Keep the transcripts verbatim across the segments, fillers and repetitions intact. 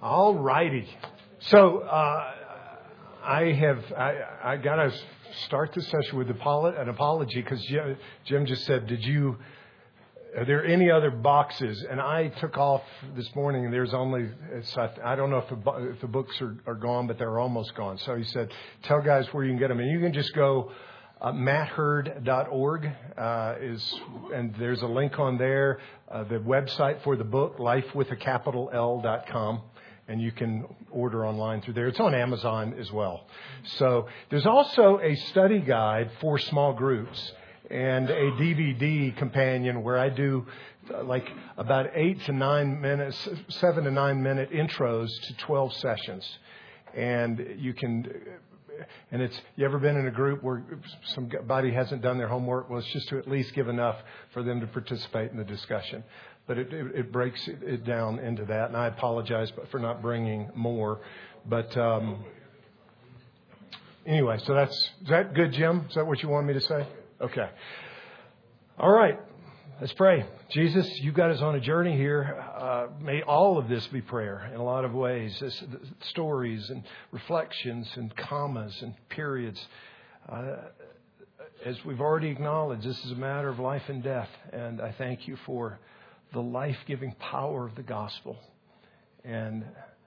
All righty. So uh, I have I, I got to start this session with an apology because Jim just said, "Did you? Are there any other boxes?" And I took off this morning, and there's only it's, I don't know if the, if the books are, are gone, but they're almost gone. So he said, "Tell guys where you can get them," and you can just go. Uh, matt hurd dot org uh, is, and there's a link on there. Uh, the website for the book, life with a capital L dot com, and you can order online through there. It's on Amazon as well. So there's also a study guide for small groups and a D V D companion where I do uh, like about eight to nine minutes, seven to nine minute intros to twelve sessions, and you can. And it's, you ever been in a group where somebody hasn't done their homework? Well, it's just to at least give enough for them to participate in the discussion. But it, it, it breaks it down into that. And I apologize for not bringing more. But um, anyway, so that's, is that good, Jim? Is that what you wanted me to say? Okay. All right. Let's pray. Jesus, you got us on a journey here. Uh, may all of this be prayer in a lot of ways. This, stories and reflections and commas and periods. Uh, as we've already acknowledged, this is a matter of life and death. And I thank you for the life-giving power of the gospel. And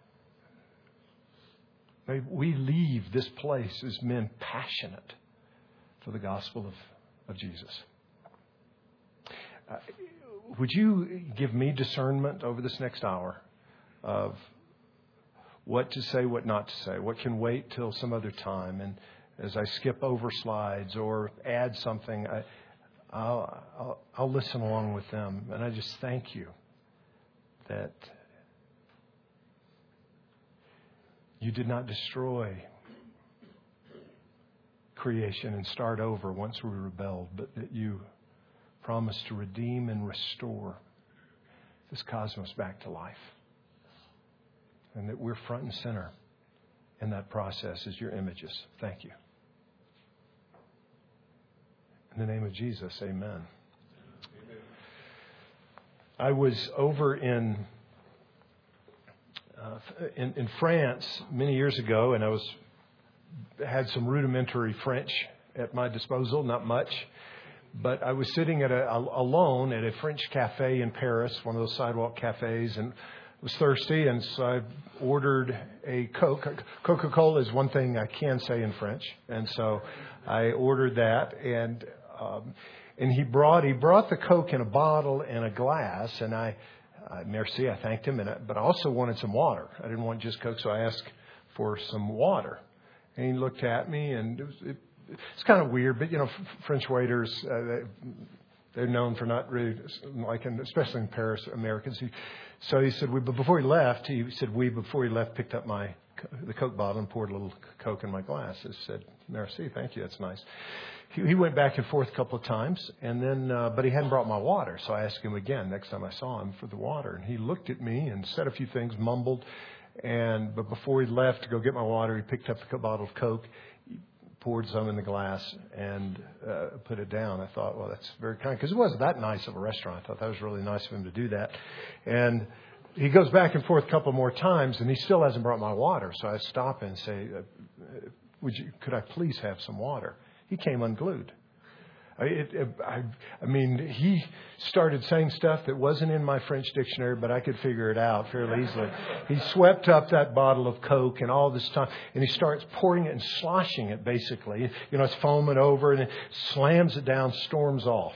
may we leave this place as men passionate for the gospel of, of Jesus. Uh, would you give me discernment over this next hour of what to say, what not to say, what can wait till some other time? And as I skip over slides or add something, I, I'll, I'll, I'll listen along with them. And I just thank you that you did not destroy creation and start over once we rebelled, but that you promise to redeem and restore this cosmos back to life. And that we're front and center in that process as your images. Thank you. In the name of Jesus, amen. Amen. I was over in, uh, in in France many years ago, and I was had some rudimentary French at my disposal, not much. But I was sitting at a, alone at a French cafe in Paris, one of those sidewalk cafes, and was thirsty, and so I ordered a Coke. Coca-Cola is one thing I can say in French, and so I ordered that, and um, and he brought he brought the Coke in a bottle and a glass, and I, uh, merci, I thanked him, and I, but I also wanted some water. I didn't want just Coke, so I asked for some water, and he looked at me, and it was. It, It's kind of weird, but, you know, French waiters, uh, they, they're known for not really liking, especially in Paris, Americans. He, so he said, we, but before he left, he said, we, before he left, picked up my the Coke bottle and poured a little Coke in my glass. I said, merci, thank you, that's nice. He, he went back and forth a couple of times, and then, uh, but he hadn't brought my water. So I asked him again next time I saw him for the water. And he looked at me and said a few things, mumbled. And but before he left to go get my water, he picked up the bottle of Coke, poured some in the glass and uh, put it down. I thought, well, that's very kind, because it wasn't that nice of a restaurant. I thought that was really nice of him to do that. And he goes back and forth a couple more times, and he still hasn't brought my water. So I stop and say, uh, "Would you? Could I please have some water?" He came unglued. I, it, it, I, I mean, he started saying stuff that wasn't in my French dictionary, but I could figure it out fairly easily. He swept up that bottle of Coke and all this time, and he starts pouring it and sloshing it, basically. You know, it's foaming over, and it slams it down, storms off.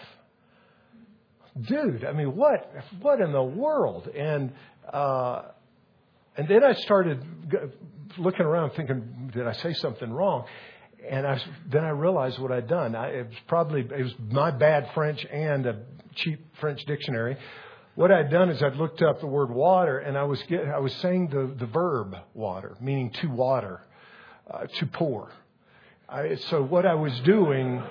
Dude, I mean, what, what in the world? And, uh, and then I started looking around thinking, did I say something wrong? And I, then I realized what I'd done. I, it was probably it was my bad French and a cheap French dictionary. What I'd done is I'd looked up the word water, and I was get, I was saying the, the verb water, meaning to water, uh, to pour. I, so what I was doing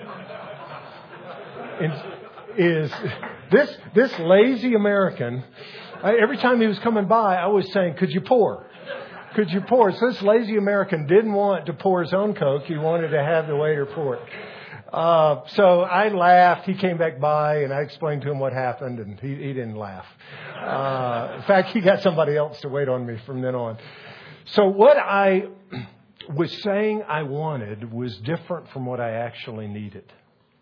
in, is this this lazy American. I, every time he was coming by, I was saying, "Could you pour? Could you pour?" So this lazy American didn't want to pour his own Coke. He wanted to have the waiter pour it. Uh, so I laughed. He came back by, and I explained to him what happened, and he, he didn't laugh. Uh, in fact, he got somebody else to wait on me from then on. So what I was saying I wanted was different from what I actually needed.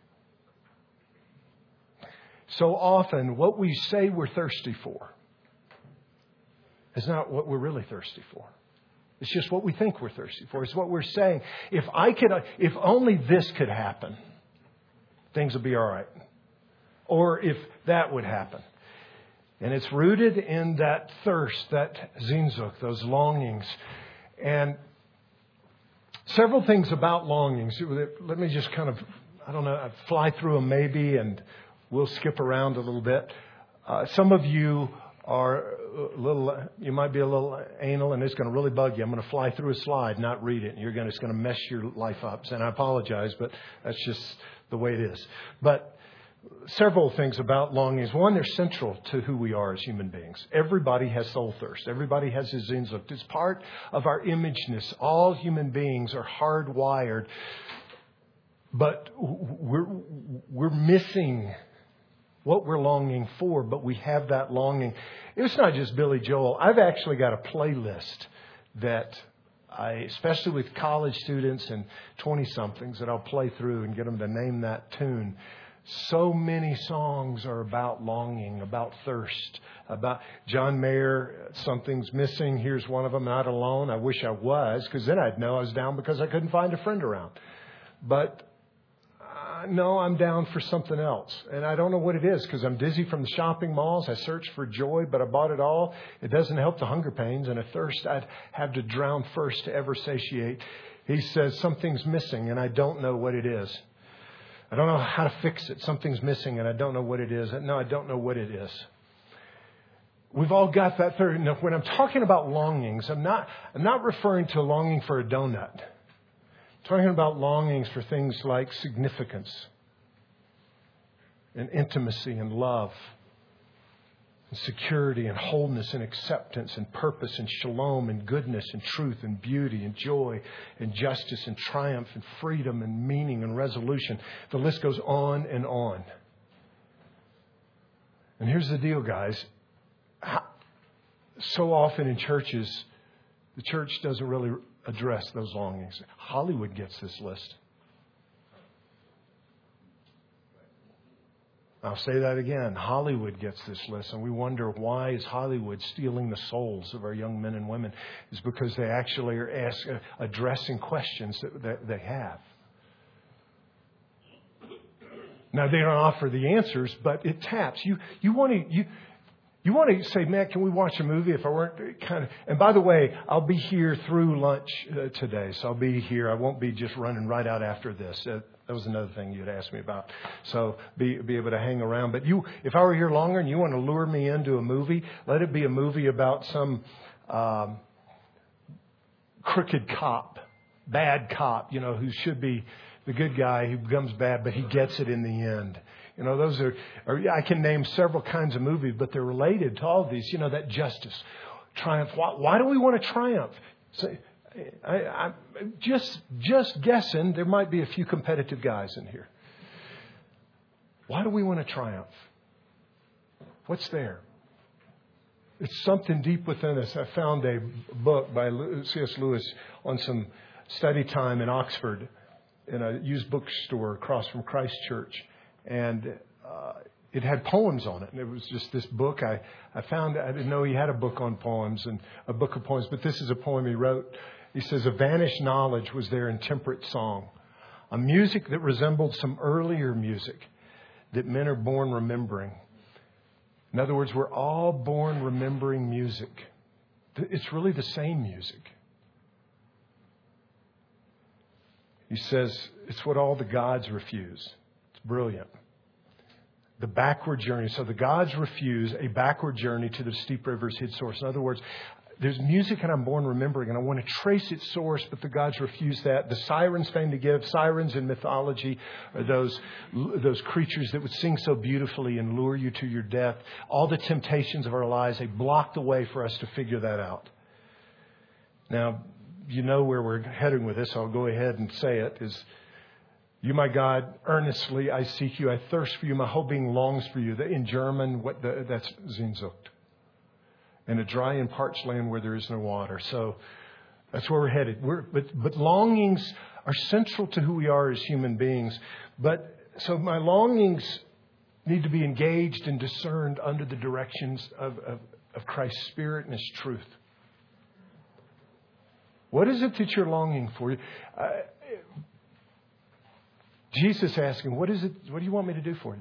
So often, what we say we're thirsty for is not what we're really thirsty for. It's just what we think we're thirsty for. It's what we're saying. If I could, if only this could happen, things would be all right. Or if that would happen. And it's rooted in that thirst, that zinzuk, those longings. And several things about longings. Let me just kind of, I don't know, fly through them maybe, and we'll skip around a little bit. Uh, some of you are a little, you might be a little anal, and it's going to really bug you. I'm going to fly through a slide, not read it. And you're going to, it's going to mess your life up. And I apologize, but that's just the way it is. But several things about longings. One, they're central to who we are as human beings. Everybody has soul thirst. Everybody has his zinzuk. It's part of our imageness. All human beings are hardwired, but we're we're missing what we're longing for, but we have that longing. It's not just Billy Joel. I've actually got a playlist that I, especially with college students and twenty-somethings, that I'll play through and get them to name that tune. So many songs are about longing, about thirst, about John Mayer, Something's Missing. Here's one of them, Not Alone. I wish I was, because then I'd know I was down because I couldn't find a friend around. But uh, no, I'm down for something else. And I don't know what it is, because I'm dizzy from the shopping malls. I searched for joy, but I bought it all. It doesn't help the hunger pains and a thirst I'd have to drown first to ever satiate. He says, something's missing, and I don't know what it is. I don't know how to fix it. Something's missing, and I don't know what it is. No, I don't know what it is. We've all got that third. Now, when I'm talking about longings, I'm not, I'm not referring to longing for a donut. I'm talking about longings for things like significance and intimacy and love and security and wholeness and acceptance and purpose and shalom and goodness and truth and beauty and joy and justice and triumph and freedom and meaning and resolution. The list goes on and on. And here's the deal, guys. So often in churches, the church doesn't really address those longings. Hollywood gets this list. I'll say that again. Hollywood gets this list, and we wonder, why is Hollywood stealing the souls of our young men and women? It's because they actually are ask, uh, addressing questions that, that they have. Now, they don't offer the answers, but it taps. You you want to you you want to say, man, can we watch a movie if I weren't kind of... And by the way, I'll be here through lunch uh, today, so I'll be here. I won't be just running right out after this. Uh, That was another thing you'd asked me about. So be be able to hang around. But you, if I were here longer and you want to lure me into a movie, let it be a movie about some um, crooked cop, bad cop, you know, who should be the good guy who becomes bad, but he gets it in the end. You know, those are, are I can name several kinds of movies, but they're related to all of these. You know, that justice, triumph. Why, why do we want to triumph? So, I, I'm just just guessing there might be a few competitive guys in here. Why do we want to triumph? What's there? It's something deep within us. I found a book by C S Lewis on some study time in Oxford in a used bookstore across from Christ Church. And uh, it had poems on it. And it was just this book. I, I found, I didn't know he had a book on poems and a book of poems, but this is a poem he wrote. He says, a vanished knowledge was there in temperate song, a music that resembled some earlier music that men are born remembering. In other words, we're all born remembering music. It's really the same music. He says, it's what all the gods refuse. It's brilliant. The backward journey. So the gods refuse a backward journey to the steep river's hid source. In other words, there's music and I'm born remembering, and I want to trace its source, but the gods refuse that. The sirens feign to give. Sirens in mythology are those, those creatures that would sing so beautifully and lure you to your death. All the temptations of our lives, they block the way for us to figure that out. Now, you know where we're heading with this. I'll go ahead and say it. Is You, my God, earnestly I seek you. I thirst for you. My whole being longs for you. In German, what the, that's Sehnsucht. In a dry and parched land where there is no water. So that's where we're headed. We're, but, but longings are central to who we are as human beings. But so my longings need to be engaged and discerned under the directions of, of, of Christ's Spirit and His truth. What is it that you're longing for? Uh, Jesus asked him, what is it? What do you want me to do for you?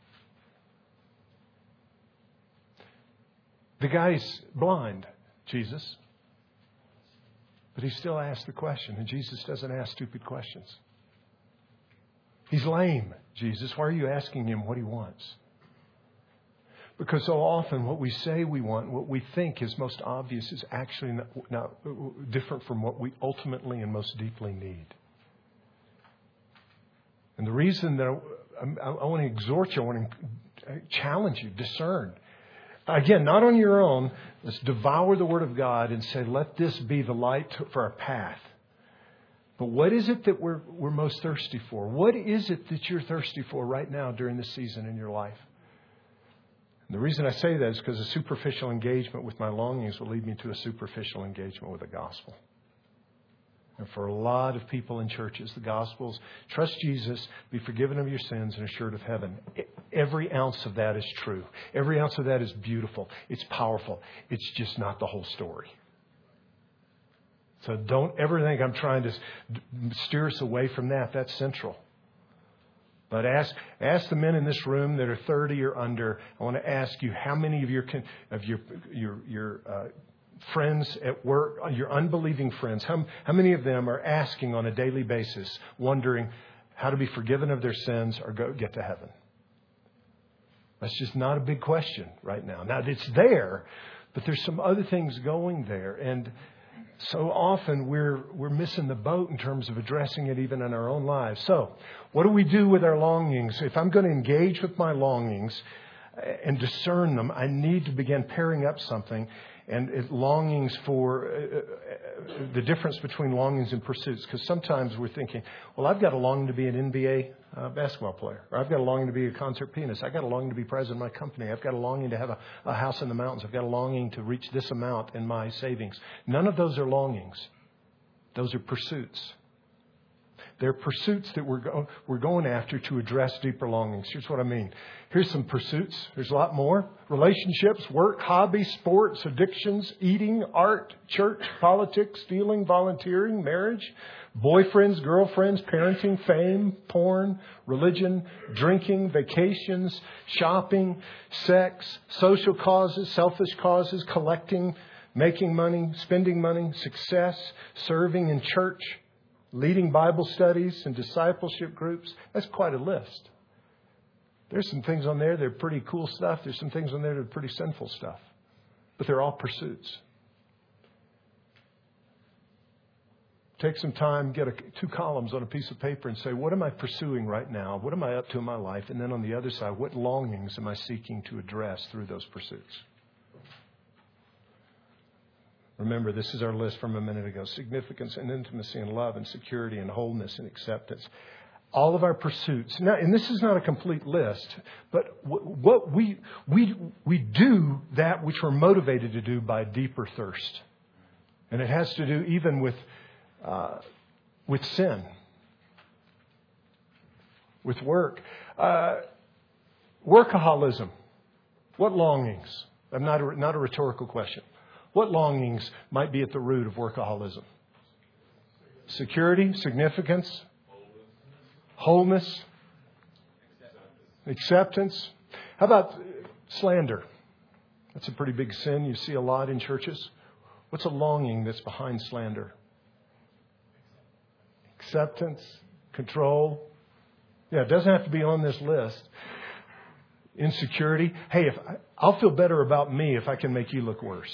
The guy's blind, Jesus. But he still asked the question. And Jesus doesn't ask stupid questions. He's lame, Jesus. Why are you asking him what he wants? Because so often what we say we want, what we think is most obvious, is actually not, not different from what we ultimately and most deeply need. And the reason that I, I, I want to exhort you, I want to challenge you, discern. Again, not on your own. Let's devour the Word of God and say, let this be the light for our path. But what is it that we're, we're most thirsty for? What is it that you're thirsty for right now during this season in your life? And the reason I say that is because a superficial engagement with my longings will lead me to a superficial engagement with the gospel. And for a lot of people in churches, the gospel is trust Jesus, be forgiven of your sins, and assured of heaven. Every ounce of that is true. Every ounce of that is beautiful. It's powerful. It's just not the whole story. So don't ever think I'm trying to steer us away from that. That's central. But ask ask the men in this room that are thirty or under. I want to ask you, how many of your of your your your uh, friends at work, your unbelieving friends, how how many of them are asking on a daily basis, wondering how to be forgiven of their sins or go get to heaven? That's just not a big question right now. Now it's there, but there's some other things going there, and so often we're we're missing the boat in terms of addressing it even in our own lives. So what do we do with our longings? If I'm going to engage with my longings and discern them, I need to begin pairing up something. And it, longings for uh, the difference between longings and pursuits. Because sometimes we're thinking, well, I've got a longing to be an N B A uh, basketball player. Or I've got a longing to be a concert pianist. I've got a longing to be president of my company. I've got a longing to have a, a house in the mountains. I've got a longing to reach this amount in my savings. None of those are longings. Those are pursuits. They're pursuits that we're, go- we're going after to address deeper longings. Here's what I mean. Here's some pursuits. There's a lot more. Relationships, work, hobbies, sports, addictions, eating, art, church, politics, stealing, volunteering, marriage, boyfriends, girlfriends, parenting, fame, porn, religion, drinking, vacations, shopping, sex, social causes, selfish causes, collecting, making money, spending money, success, serving in church, leading Bible studies and discipleship groups. That's quite a list. There's some things on there that are pretty cool stuff. There's some things on there that are pretty sinful stuff. But they're all pursuits. Take some time, get a, two columns on a piece of paper and say, what am I pursuing right now? What am I up to in my life? And then on the other side, what longings am I seeking to address through those pursuits? Remember, this is our list from a minute ago. Significance and intimacy and love and security and wholeness and acceptance. All of our pursuits. Now, and this is not a complete list, but what we we we do that which we're motivated to do by deeper thirst. And it has to do even with uh, with sin, with work. Uh, workaholism. What longings? I'm not a, not a rhetorical question. What longings might be at the root of workaholism? Security, significance, wholeness, acceptance. How about slander? That's a pretty big sin you see a lot in churches. What's a longing that's behind slander? Acceptance, control. Yeah, it doesn't have to be on this list. Insecurity. Hey, if I, I'll feel better about me if I can make you look worse.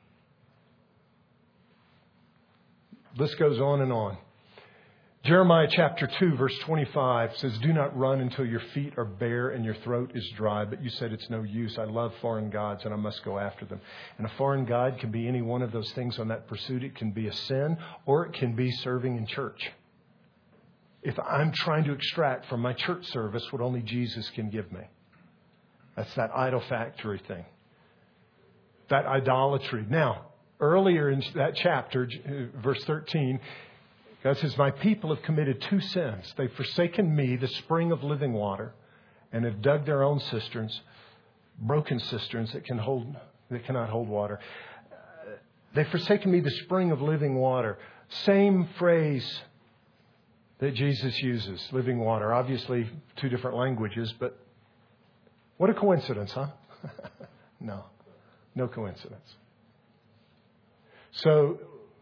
List goes on and on. Jeremiah chapter two, verse twenty-five says, do not run until your feet are bare and your throat is dry. But you said it's no use. I love foreign gods and I must go after them. And a foreign god can be any one of those things on that pursuit. It can be a sin or it can be serving in church. if I'm trying to extract from my church service what only Jesus can give me. That's that idol factory thing. That idolatry. Now, earlier in that chapter, verse thirteen, God says, my people have committed two sins. They've forsaken me, the spring of living water, and have dug their own cisterns, broken cisterns that can hold, that cannot hold water. They've forsaken me, the spring of living water. Same phrase that Jesus uses, living water. Obviously, two different languages, but what a coincidence, huh? No, no coincidence. So,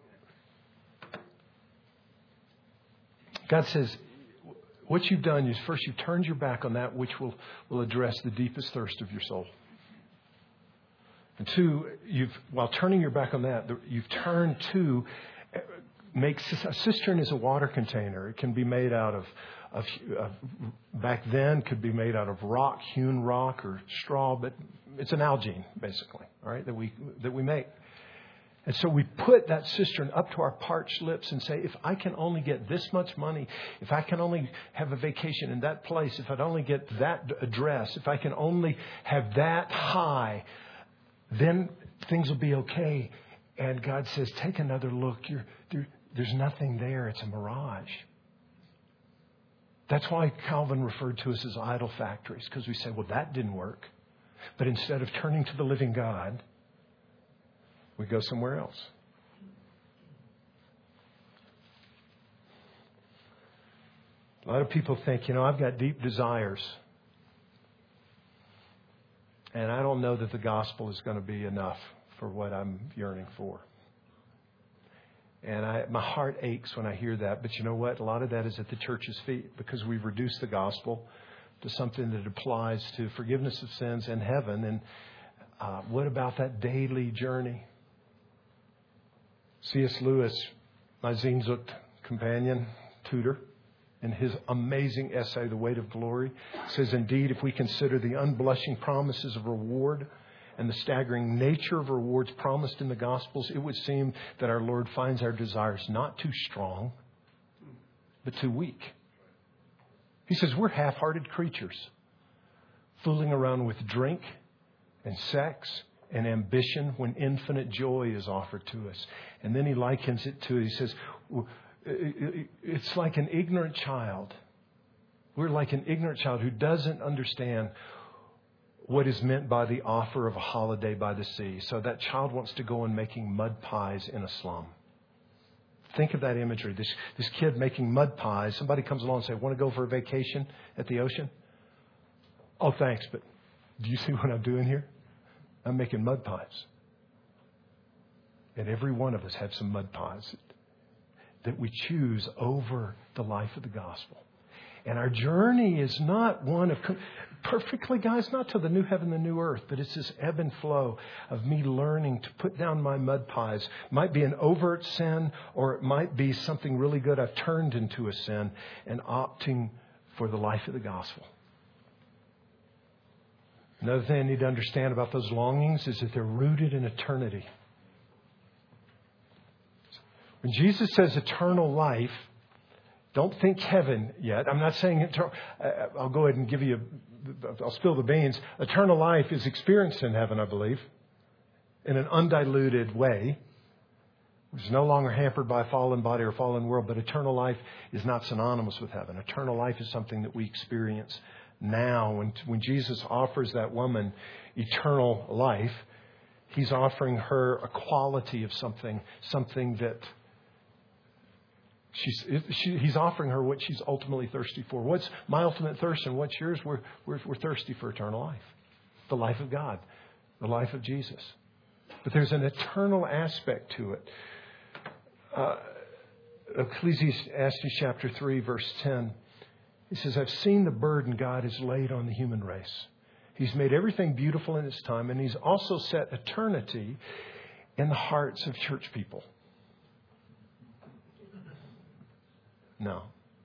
God says, what you've done is first you've turned your back on that which will, will address the deepest thirst of your soul. And two, you've while turning your back on that, you've turned to make a cistern is a water container. It can be made out of, of, of back then could be made out of rock, hewn rock or straw, but it's an algae basically, all right, that we that we make. And so we put that cistern up to our parched lips and say, if I can only get this much money, if I can only have a vacation in that place, if I'd only get that address, if I can only have that high, then things will be okay. And God says, take another look. You're, there, there's nothing there. It's a mirage. That's why Calvin referred to us as idol factories, because we say, well, that didn't work. But instead of turning to the living God, we go somewhere else. A lot of people think, you know, I've got deep desires. And I don't know that the gospel is going to be enough for what I'm yearning for. And I, my heart aches when I hear that. But you know what? A lot of that is at the church's feet because we've reduced the gospel to something that applies to forgiveness of sins and heaven. And uh, what about that daily journey? C S Lewis, my Sehnsucht companion, tutor, in his amazing essay, The Weight of Glory, says, indeed, if we consider the unblushing promises of reward and the staggering nature of rewards promised in the Gospels, it would seem that our Lord finds our desires not too strong, but too weak. He says we're half-hearted creatures, fooling around with drink and sex and ambition when infinite joy is offered to us. And then he likens it to, he says, it's like an ignorant child. We're like an ignorant child who doesn't understand what is meant by the offer of a holiday by the sea. So that child wants to go and making mud pies in a slum. Think of that imagery. This, this kid making mud pies. Somebody comes along and says, want to go for a vacation at the ocean? Oh, thanks, but do you see what I'm doing here? I'm making mud pies. And every one of us have some mud pies that we choose over the life of the gospel. And our journey is not one of perfectly, guys, not to the new heaven, the new earth, but it's this ebb and flow of me learning to put down my mud pies. It might be an overt sin, or it might be something really good I've turned into a sin, and opting for the life of the gospel. Another thing I need to understand about those longings is that they're rooted in eternity. When Jesus says eternal life, don't think heaven yet. I'm not saying eternal. I'll go ahead and give you, a, I'll spill the beans. Eternal life is experienced in heaven, I believe, in an undiluted way. It's no longer hampered by a fallen body or fallen world, but eternal life is not synonymous with heaven. Eternal life is something that we experience now. When, when Jesus offers that woman eternal life, He's offering her a quality of something, something that She's, she, he's offering her what she's ultimately thirsty for. What's my ultimate thirst and what's yours? We're, we're, we're thirsty for eternal life. The life of God. The life of Jesus. But there's an eternal aspect to it. Uh, Ecclesiastes chapter three, verse ten. He says, I've seen the burden God has laid on the human race. He's made everything beautiful in its time, and He's also set eternity in the hearts of church people. No.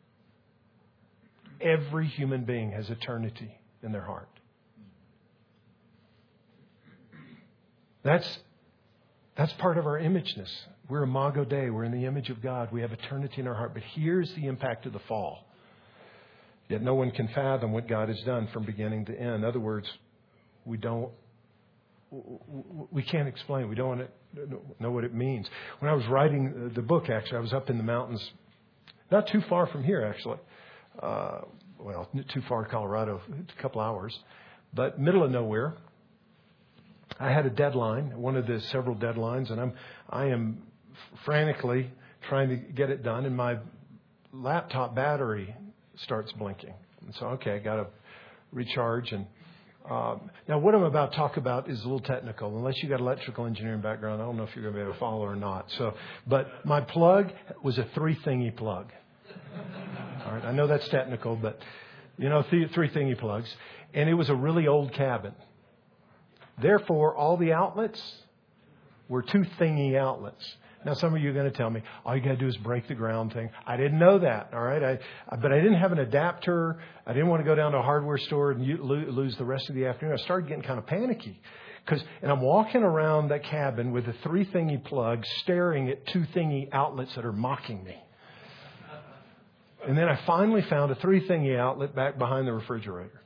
Every human being has eternity in their heart. That's That's part of our imageness. We're Imago Dei. We're in the image of God. We have eternity in our heart. But here's the impact of the fall. Yet no one can fathom what God has done from beginning to end. In other words, we don't, we can't explain. We don't want to know what it means. When I was writing the book, actually, I was up in the mountains, not too far from here, actually. Uh, well, too far, Colorado, a couple hours, but middle of nowhere. I had a deadline, one of the several deadlines, and I'm I am frantically trying to get it done, and my laptop battery starts blinking. And so, okay, I got to recharge. And um, now, what I'm about to talk about is a little technical. Unless you got electrical engineering background, I don't know if you're going to be able to follow or not. So, but my plug was a three thingy plug. All right, I know that's technical, but you know, th- three thingy plugs, and it was a really old cabin. Therefore, all the outlets were two thingy outlets. Now, some of you are going to tell me, all you got to do is break the ground thing. I didn't know that, all right? I, but I didn't have an adapter. I didn't want to go down to a hardware store and lose the rest of the afternoon. I started getting kind of panicky. Cause, and I'm walking around that cabin with a three thingy plug staring at two thingy outlets that are mocking me. And then I finally found a three thingy outlet back behind the refrigerator.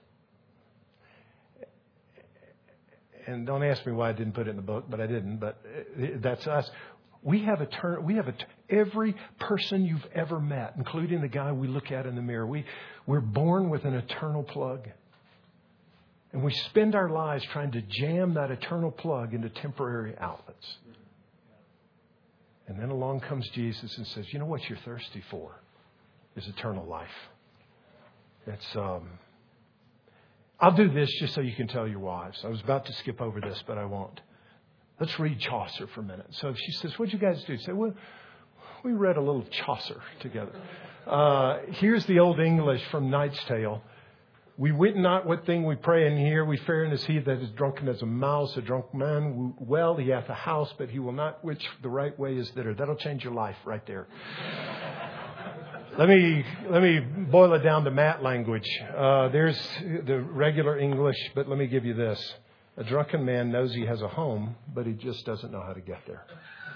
And don't ask me why I didn't put it in the book, but I didn't. But that's us. We have a turn. We have a every person you've ever met, including the guy we look at in the mirror. We we're born with an eternal plug, and we spend our lives trying to jam that eternal plug into temporary outlets. And then along comes Jesus and says, "You know what you're thirsty for is eternal life." It's um. I'll do this just so you can tell your wives. I was about to skip over this, but I won't. Let's read Chaucer for a minute. So if she says, "What'd you guys do?" Say, "Well, we read a little Chaucer together." Uh, here's the Old English from Knight's Tale. "We wit not what thing we pray in here. We fare in as he that is drunken as a mouse. A drunk man, well, he hath a house, but he will not which the right way is thither." That'll change your life right there. Let me let me boil it down to Matt language. Uh, there's the regular English, but let me give you this. A drunken man knows he has a home, but he just doesn't know how to get there.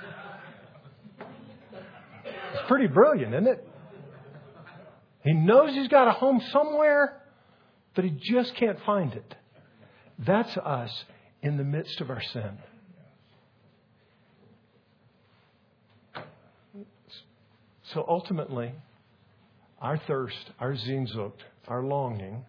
It's pretty brilliant, isn't it? He knows he's got a home somewhere, but he just can't find it. That's us in the midst of our sin. So ultimately, our thirst, our Sehnsucht, our longing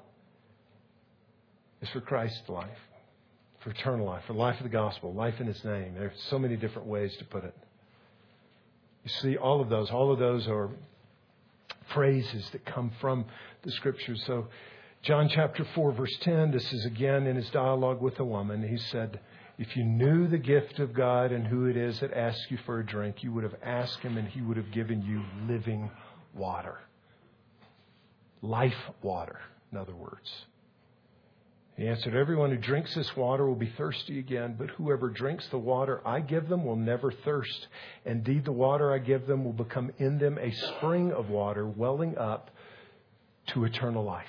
is for Christ's life, for eternal life, for the life of the gospel, life in His name. There are so many different ways to put it. You see, all of those, all of those are phrases that come from the Scriptures. So John chapter four, verse ten, this is again in His dialogue with the woman. He said, "If you knew the gift of God and who it is that asks you for a drink, you would have asked Him and He would have given you living water." Life water, in other words. He answered, "Everyone who drinks this water will be thirsty again, but whoever drinks the water I give them will never thirst. Indeed, the water I give them will become in them a spring of water welling up to eternal life."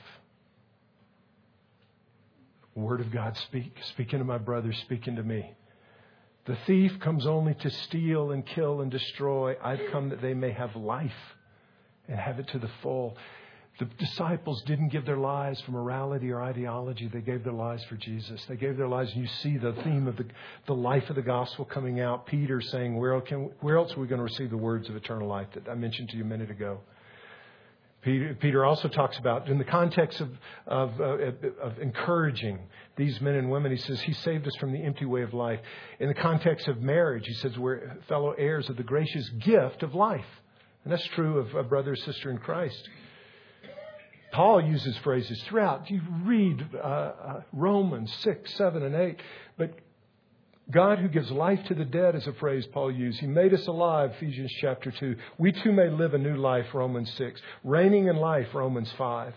Word of God speak, speaking to my brothers, speaking to me. "The thief comes only to steal and kill and destroy. I've come that they may have life and have it to the full." The disciples didn't give their lives for morality or ideology. They gave their lives for Jesus. They gave their lives. And you see the theme of the, the life of the gospel coming out. Peter saying, where, can, where else are we going to receive the words of eternal life that I mentioned to you a minute ago? Peter, Peter also talks about, in the context of, of, uh, of encouraging these men and women, he says, He saved us from the empty way of life. In the context of marriage, he says, we're fellow heirs of the gracious gift of life. And that's true of a brother or sister in Christ. Paul uses phrases throughout. You read uh, uh, Romans six, seven, and eight. But God who gives life to the dead is a phrase Paul used. He made us alive, Ephesians chapter two. We too may live a new life, Romans six. Reigning in life, Romans five.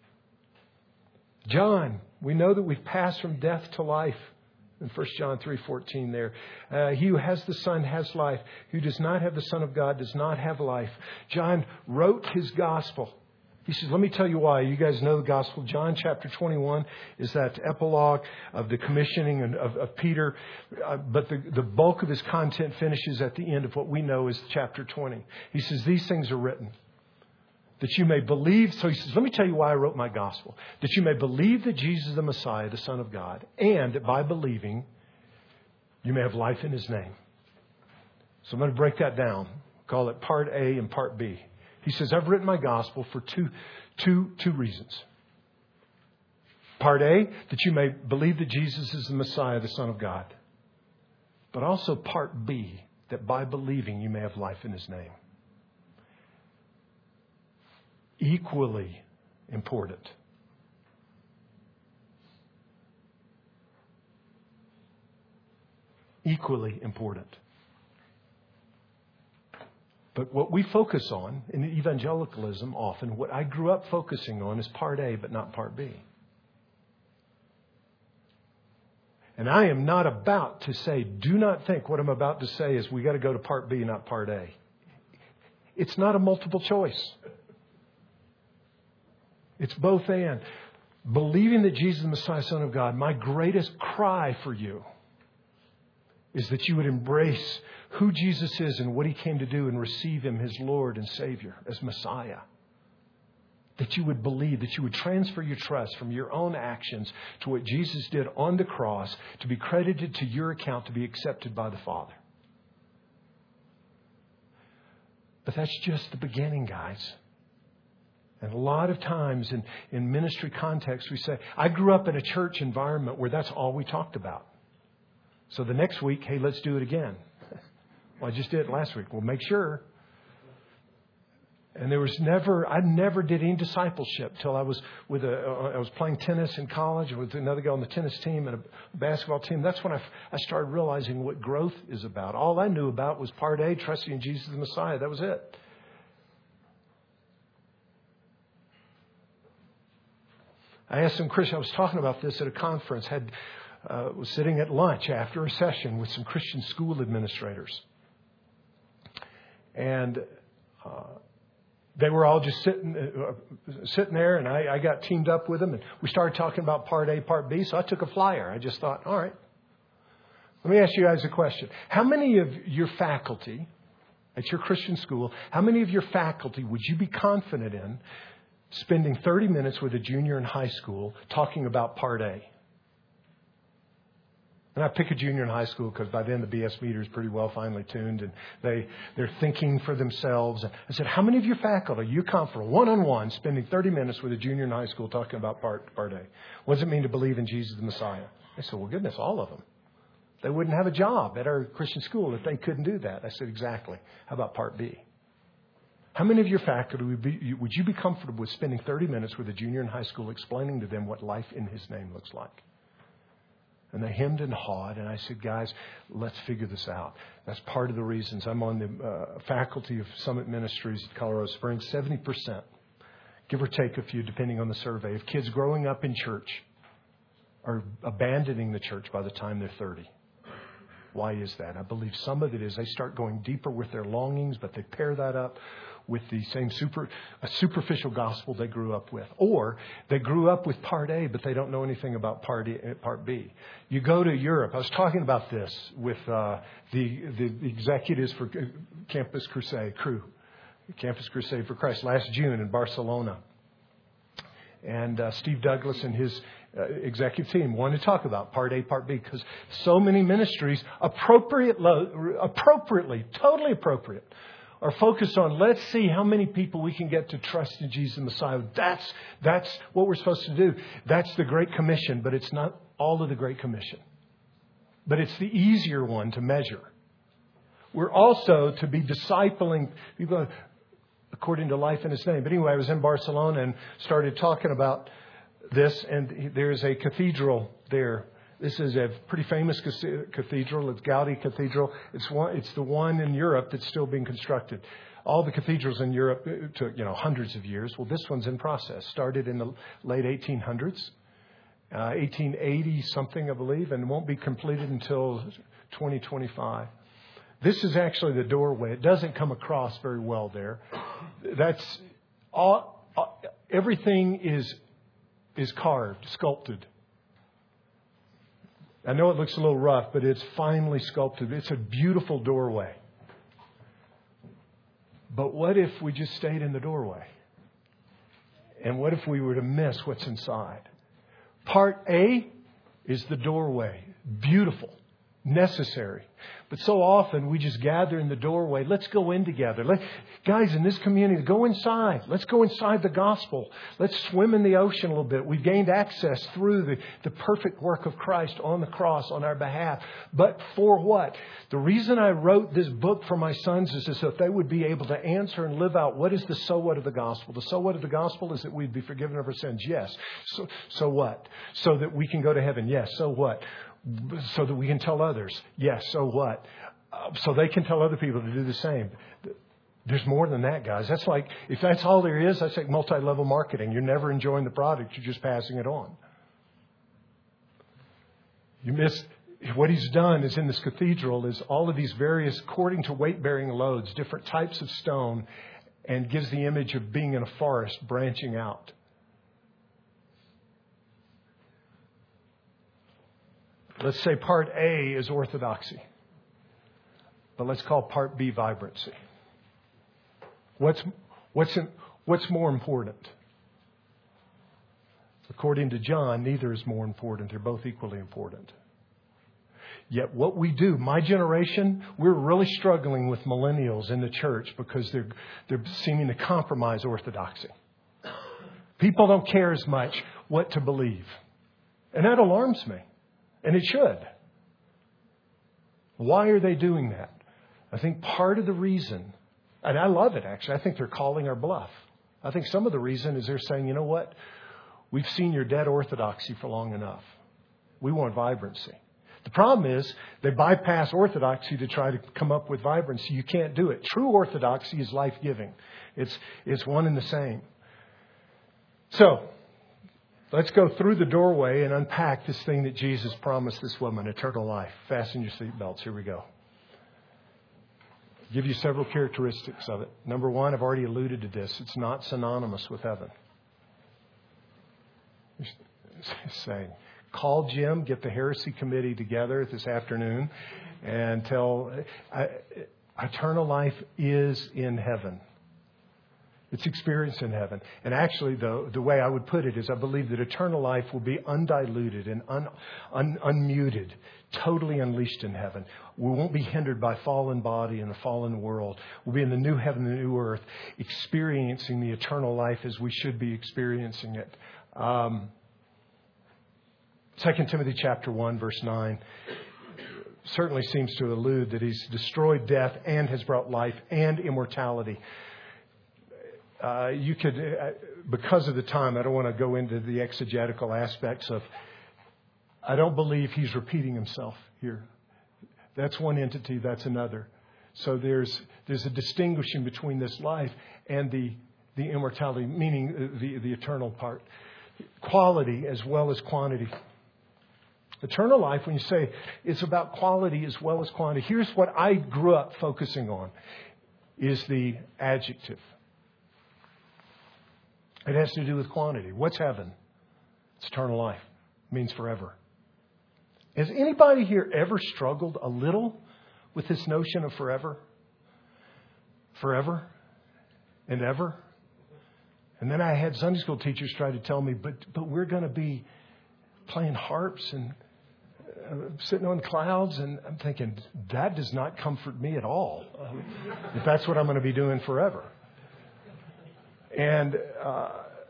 John, we know that we've passed from death to life. In First John three fourteen there. Uh, he who has the Son has life. Who does not have the Son of God does not have life. John wrote his gospel He says, let me tell you why. You guys know the Gospel. John chapter twenty-one is that epilogue of the commissioning of, of Peter. Uh, but the, the bulk of his content finishes at the end of what we know is chapter twenty. He says, these things are written that you may believe. So he says, let me tell you why I wrote my Gospel. That you may believe that Jesus is the Messiah, the Son of God. And that by believing, you may have life in His name. So I'm going to break that down. Call it part A and part B. He says, I've written my gospel for two, two, two reasons. Part A, that you may believe that Jesus is the Messiah, the Son of God. But also part B, that by believing you may have life in His name. Equally important. Equally important. But what we focus on in evangelicalism often, what I grew up focusing on is part A, but not part B. And I am not about to say, do not think what I'm about to say is we got to go to part B, not part A. It's not a multiple choice. It's both and. Believing that Jesus is the Messiah, Son of God, my greatest cry for you is that you would embrace who Jesus is and what He came to do and receive Him as Lord and Savior, as Messiah. That you would believe, that you would transfer your trust from your own actions to what Jesus did on the cross to be credited to your account, to be accepted by the Father. But that's just the beginning, guys. And a lot of times in, in ministry context, we say, I grew up in a church environment where that's all we talked about. So the next week, hey, let's do it again. Well, I just did it last week. Well, make sure. And there was never, I never did any discipleship till I was with a, I was playing tennis in college with another guy on the tennis team and a basketball team. That's when I, I started realizing what growth is about. All I knew about was part A, trusting in Jesus the Messiah. That was it. I asked some Christians, I was talking about this at a conference, had uh, was sitting at lunch after a session with some Christian school administrators. And uh, they were all just sitting uh, sitting there, and I, I got teamed up with them, and we started talking about part A, part B. So I took a flyer. I just thought, all right, let me ask you guys a question. How many of your faculty at your Christian school, how many of your faculty would you be confident in spending thirty minutes with a junior in high school talking about part A? And I pick a junior in high school because by then the B S meter is pretty well finely tuned and they, they're thinking for themselves. I said, how many of your faculty are you comfortable one-on-one spending thirty minutes with a junior in high school talking about part, part A? What does it mean to believe in Jesus the Messiah? I said, well, goodness, all of them. They wouldn't have a job at our Christian school if they couldn't do that. I said, exactly. How about part B? How many of your faculty would, be, would you be comfortable with spending thirty minutes with a junior in high school explaining to them what life in His name looks like? And they hemmed and hawed. And I said, guys, let's figure this out. That's part of the reasons I'm on the uh, faculty of Summit Ministries at Colorado Springs. seventy percent, give or take a few, depending on the survey, of kids growing up in church are abandoning the church by the time they're thirty. Why is that? I believe some of it is they start going deeper with their longings, but they pair that up with the same super a superficial gospel they grew up with. Or they grew up with part A, but they don't know anything about part, A, part B. You go to Europe. I was talking about this with uh, the, the executives for Campus Crusade, crew, Campus Crusade for Christ last June in Barcelona. And uh, Steve Douglas and his uh, executive team wanted to talk about part A, part B, because so many ministries appropriate, appropriately, totally appropriate, are focused on, let's see how many people we can get to trust in Jesus the Messiah. That's, that's what we're supposed to do. That's the Great Commission, but it's not all of the Great Commission. But it's the easier one to measure. We're also to be discipling people according to life in His name. But anyway, I was in Barcelona and started talking about this, and there's a cathedral there. This is a pretty famous cathedral. It's Gaudi Cathedral. It's one. It's the one in Europe that's still being constructed. All the cathedrals in Europe took, you know, hundreds of years. Well, this one's in process. Started in the late eighteen hundreds, uh, eighteen eighty something, I believe, and won't be completed until twenty twenty-five. This is actually the doorway. It doesn't come across very well there. That's all. everything is is carved, sculpted. I know it looks a little rough, but it's finely sculpted. It's a beautiful doorway. But what if we just stayed in the doorway? And what if we were to miss what's inside? Part A is the doorway. Beautiful. Necessary. But so often we just gather in the doorway. Let's go in together. Let, guys, in this community, go inside. Let's go inside the gospel. Let's swim in the ocean a little bit. We've gained access through the, the perfect work of Christ on the cross on our behalf. But for what? The reason I wrote this book for my sons is so that they would be able to answer and live out what is the so what of the gospel. The so what of the gospel is that we'd be forgiven of our sins. Yes. So, so what? So that we can go to heaven. Yes. So what? So that we can tell others. Yes, so what? Uh, so they can tell other people to do the same. There's more than that, guys. That's like, if that's all there is, that's like multi-level marketing. You're never enjoying the product. You're just passing it on. You miss, what he's done is in this cathedral is all of these various, according to weight-bearing loads, different types of stone, and gives the image of being in a forest branching out. Let's say part A is orthodoxy. But let's call part B vibrancy. What's, what's, what's more important? According to John, neither is more important. They're both equally important. Yet what we do, my generation, we're really struggling with millennials in the church because they're, they're seeming to compromise orthodoxy. People don't care as much what to believe. And that alarms me. And it should. Why are they doing that? I think part of the reason, and I love it actually, I think they're calling our bluff. I think some of the reason is they're saying, you know what? We've seen your dead orthodoxy for long enough. We want vibrancy. The problem is they bypass orthodoxy to try to come up with vibrancy. You can't do it. True orthodoxy is life-giving. It's, it's one and the same. So, let's go through the doorway and unpack this thing that Jesus promised this woman, eternal life. Fasten your seatbelts. Here we go. I'll give you several characteristics of it. Number one, I've already alluded to this. It's not synonymous with heaven. Saying, call Jim, get the heresy committee together this afternoon and tell, uh, eternal life is in heaven. It's experienced in heaven. And actually, the, the way I would put it is I believe that eternal life will be undiluted and un, un, unmuted, totally unleashed in heaven. We won't be hindered by fallen body and a fallen world. We'll be in the new heaven and the new earth, experiencing the eternal life as we should be experiencing it. Um, Second Timothy chapter one, verse nine, certainly seems to allude that he's destroyed death and has brought life and immortality. Uh, you could, uh, because of the time, I don't want to go into the exegetical aspects of, I don't believe he's repeating himself here. That's one entity, that's another. So there's there's a distinguishing between this life and the, the immortality, meaning the, the eternal part. Quality as well as quantity. Eternal life, when you say it's about quality as well as quantity, here's what I grew up focusing on, is the adjective. It has to do with quantity. What's heaven? It's eternal life. It means forever. Has anybody here ever struggled a little with this notion of forever? Forever and ever? And then I had Sunday school teachers try to tell me, but but we're going to be playing harps and uh, sitting on clouds. And I'm thinking, that does not comfort me at all. Um, if that's what I'm going to be doing forever. And uh,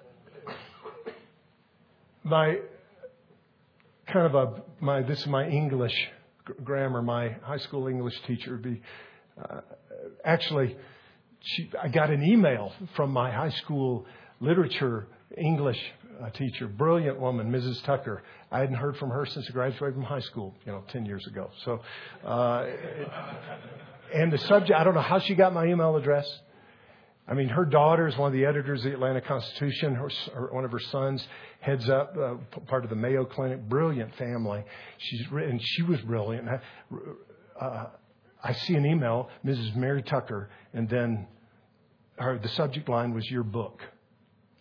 my kind of a my this is my English grammar. My high school English teacher would be uh, actually. She, I got an email from my high school literature English uh, teacher, brilliant woman, Missus Tucker. I hadn't heard from her since I graduated from high school, you know, ten years ago. So, uh, and the subject, I don't know how she got my email address. I mean, her daughter is one of the editors of the Atlanta Constitution. Her, her, one of her sons heads up uh, part of the Mayo Clinic. Brilliant family. She's and she was brilliant. I, uh, I see an email, Missus Mary Tucker, and then her, the subject line was your book.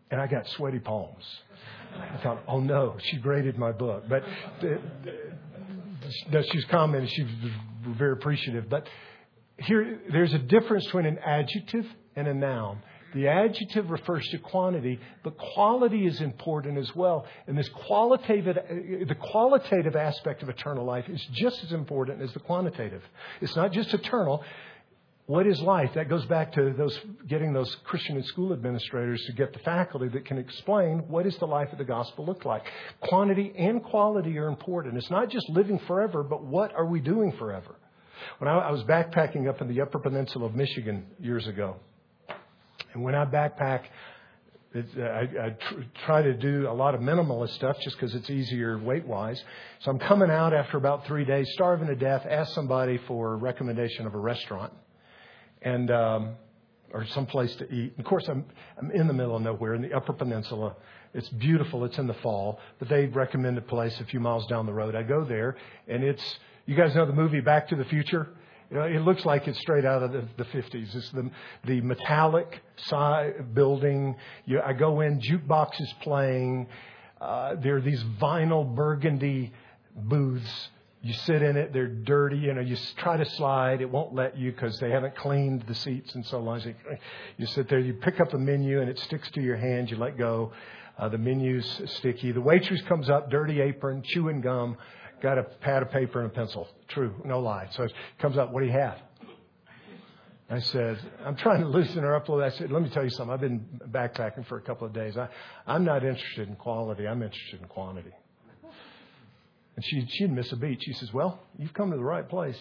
And I got sweaty palms. I thought, oh no, she graded my book. But the, the, she's commented, she was very appreciative. But here, there's a difference between an adjective and a noun. The adjective refers to quantity, but quality is important as well. And this qualitative, the qualitative aspect of eternal life is just as important as the quantitative. It's not just eternal. What is life? That goes back to those getting those Christian and school administrators to get the faculty that can explain what does the life of the gospel look like. Quantity and quality are important. It's not just living forever, but what are we doing forever? When I, I was backpacking up in the Upper Peninsula of Michigan years ago, and when I backpack, it, I, I tr- try to do a lot of minimalist stuff just because it's easier weight-wise. So I'm coming out after about three days, starving to death, ask somebody for a recommendation of a restaurant and um, or some place to eat. And of course, I'm I'm in the middle of nowhere in the Upper Peninsula. It's beautiful. It's in the fall, but they recommend a place a few miles down the road. I go there, and it's, you guys know the movie Back to the Future? You know, it looks like it's straight out of the, the fifties. It's the the metallic side building. You, I go in, jukebox is playing. Uh, there are these vinyl burgundy booths. You sit in it. They're dirty. You know, you try to slide. It won't let you because they haven't cleaned the seats and so on. So you sit there. You pick up the menu and it sticks to your hand. You let go. Uh, the menu's sticky. The waitress comes up, dirty apron, chewing gum. Got a pad of paper and a pencil. True, no lie. So it comes up, what do you have? I said, I'm trying to loosen her up a little. I said, let me tell you something. I've been backpacking for a couple of days. I, I'm not interested in quality. I'm interested in quantity. And she, she'd miss a beat. She says, well, you've come to the right place.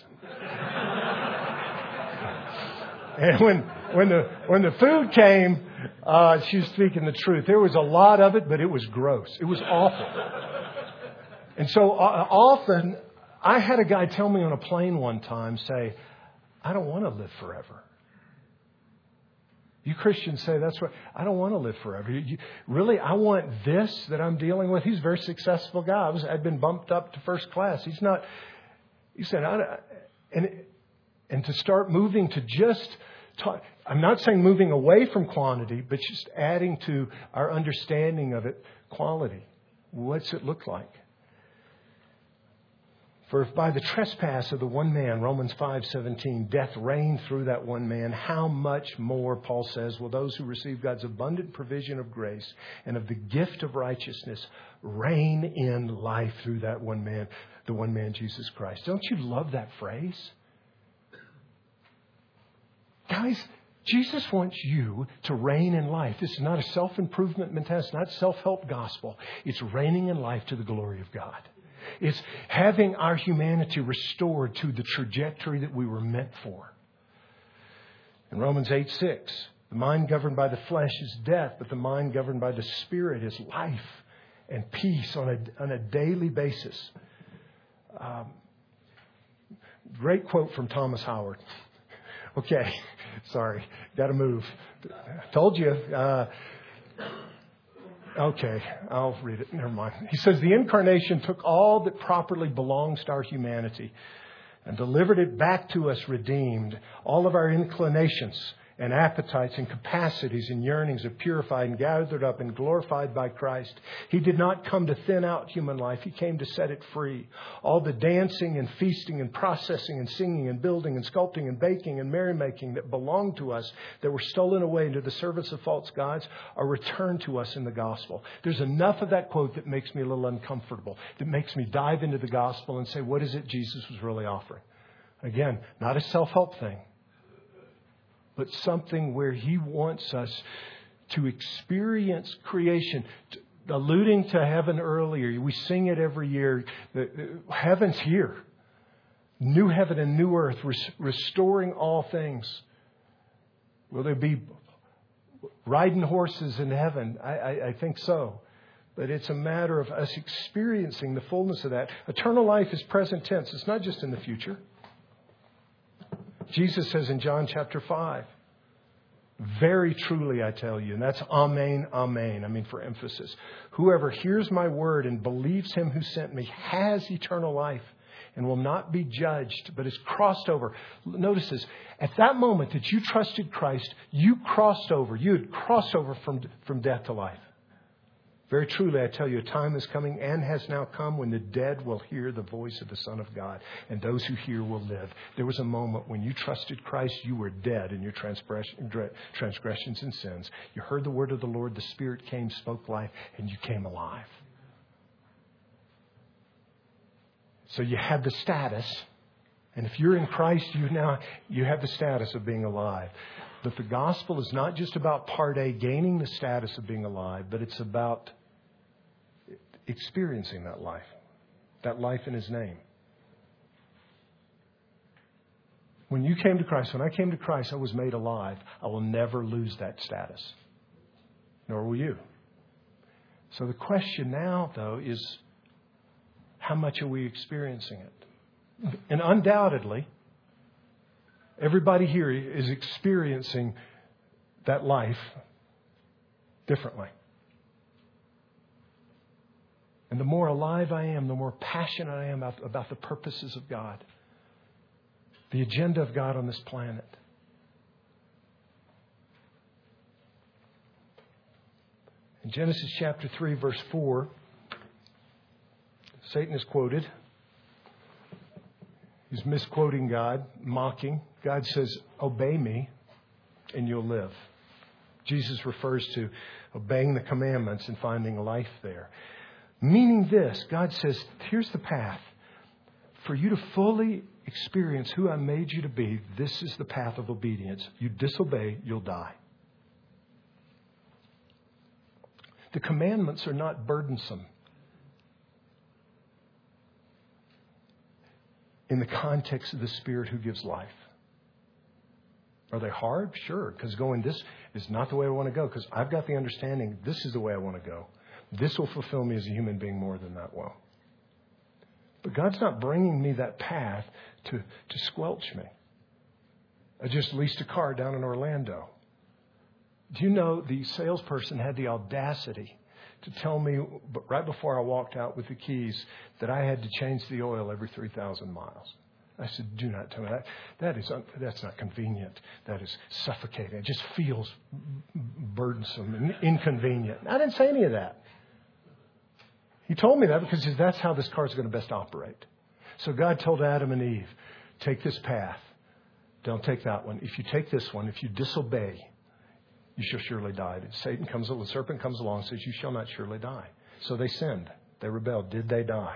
And when when the when the food came, uh, she was speaking the truth. There was a lot of it, but it was gross. It was awful. And so uh, often, I had a guy tell me on a plane one time, say, I don't want to live forever. You Christians say, that's right. I don't want to live forever. You, you, really, I want this that I'm dealing with. He's a very successful guy. I was, I'd been bumped up to first class. He's not, he said, I, and, and to start moving to just talk, I'm not saying moving away from quantity, but just adding to our understanding of it, quality. What's it look like? For if by the trespass of the one man, Romans five seventeen, death reigned through that one man, how much more, Paul says, will those who receive God's abundant provision of grace and of the gift of righteousness reign in life through that one man, the one man, Jesus Christ. Don't you love that phrase? Guys, Jesus wants you to reign in life. This is not a self-improvement mentality. It's not self-help gospel. It's reigning in life to the glory of God. It's having our humanity restored to the trajectory that we were meant for. In Romans eight six, the mind governed by the flesh is death, but the mind governed by the Spirit is life and peace on a, on a daily basis. Um, great quote from Thomas Howard. Okay, sorry, got to move. I told you. Uh, Okay, I'll read it. Never mind. He says, the incarnation took all that properly belongs to our humanity and delivered it back to us redeemed. All of our inclinations and appetites and capacities and yearnings are purified and gathered up and glorified by Christ. He did not come to thin out human life. He came to set it free. All the dancing and feasting and processing and singing and building and sculpting and baking and merrymaking that belonged to us, that were stolen away into the service of false gods, are returned to us in the gospel. There's enough of that quote that makes me a little uncomfortable, that makes me dive into the gospel and say, what is it Jesus was really offering? Again, not a self-help thing, but something where He wants us to experience creation. Alluding to heaven earlier, we sing it every year. Heaven's here. New heaven and new earth, restoring all things. Will there be riding horses in heaven? I, I, I think so. But it's a matter of us experiencing the fullness of that. Eternal life is present tense. It's not just in the future. Jesus says in John chapter five, very truly I tell you, and that's amen, amen, I mean for emphasis. Whoever hears my word and believes Him who sent me has eternal life and will not be judged, but is crossed over. Notice this. At that moment that you trusted Christ, you crossed over. You had crossed over from, from death to life. Very truly, I tell you, a time is coming and has now come when the dead will hear the voice of the Son of God, and those who hear will live. There was a moment when you trusted Christ, you were dead in your transgressions and sins. You heard the word of the Lord, the Spirit came, spoke life, and you came alive. So you have the status, and if you're in Christ, you now you have the status of being alive. But the gospel is not just about part A, gaining the status of being alive, but it's about experiencing that life, that life in His name. When you came to Christ, when I came to Christ, I was made alive. I will never lose that status, nor will you. So the question now, though, is how much are we experiencing it? And undoubtedly, everybody here is experiencing that life differently. And the more alive I am, the more passionate I am about, about the purposes of God, the agenda of God on this planet. In Genesis chapter three, verse four, Satan is quoted. He's misquoting God, mocking. God says, obey me and you'll live. Jesus refers to obeying the commandments and finding life there. Meaning this, God says, here's the path. For you to fully experience who I made you to be, this is the path of obedience. You disobey, you'll die. The commandments are not burdensome in the context of the Spirit who gives life. Are they hard? Sure, because going this is not the way I want to go, because I've got the understanding this is the way I want to go. This will fulfill me as a human being more than that will. But God's not bringing me that path to, to squelch me. I just leased a car down in Orlando. Do you know the salesperson had the audacity to tell me right before I walked out with the keys that I had to change the oil every three thousand miles. I said, do not tell me that. That is un- that's not convenient. That is suffocating. It just feels burdensome and inconvenient. I didn't say any of that. He told me that because that's how this car is going to best operate. So God told Adam and Eve, take this path. Don't take that one. If you take this one, if you disobey, you shall surely die. Satan comes, the serpent comes along and says, you shall not surely die. So they sinned. They rebelled. Did they die?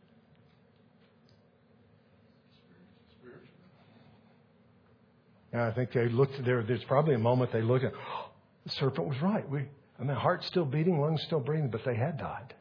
And I think they looked there. There's probably a moment they looked at, oh, the serpent was right. We, I mean, heart's still beating, lungs still breathing, but they had died.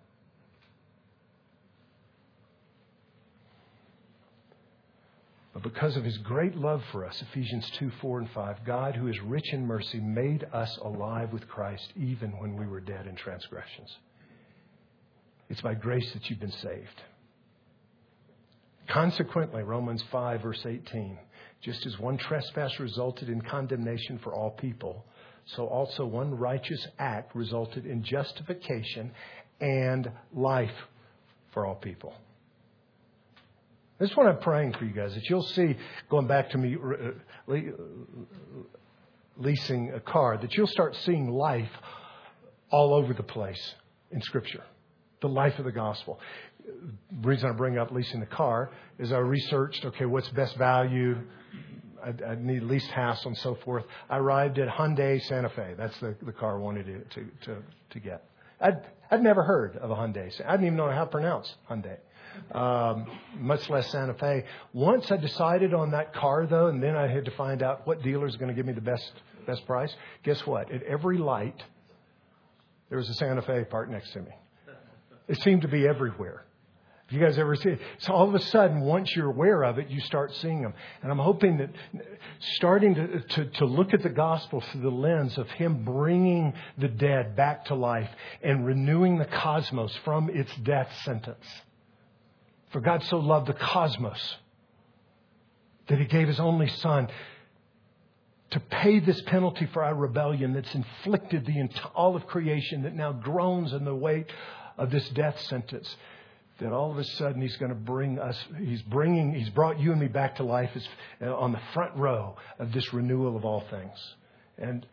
But because of His great love for us, Ephesians two, four, and five, God, who is rich in mercy, made us alive with Christ even when we were dead in transgressions. It's by grace that you've been saved. Consequently, Romans five, verse eighteen, just as one trespass resulted in condemnation for all people, so also one righteous act resulted in justification and life for all people. This is what I'm praying for you guys, that you'll see, going back to me uh, leasing a car, that you'll start seeing life all over the place in Scripture. The life of the gospel. The reason I bring up leasing the car is I researched, okay, what's best value? I, I need least hassle and so forth. I arrived at Hyundai Santa Fe. That's the, the car I wanted to, to, to, to get. I'd, I'd never heard of a Hyundai. I didn't even know how to pronounce Hyundai. Um, much less Santa Fe. Once I decided on that car, though, and then I had to find out what dealer is going to give me the best best price. Guess what? At every light, there was a Santa Fe parked next to me. It seemed to be everywhere. If you guys ever see it. So all of a sudden, once you're aware of it, you start seeing them. And I'm hoping that starting to, to, to look at the gospel through the lens of Him bringing the dead back to life and renewing the cosmos from its death sentence. For God so loved the cosmos that He gave His only Son to pay this penalty for our rebellion that's inflicted the all of creation that now groans in the weight of this death sentence. that all of a sudden He's going to bring us, He's bringing, He's brought you and me back to life as, uh, on the front row of this renewal of all things. And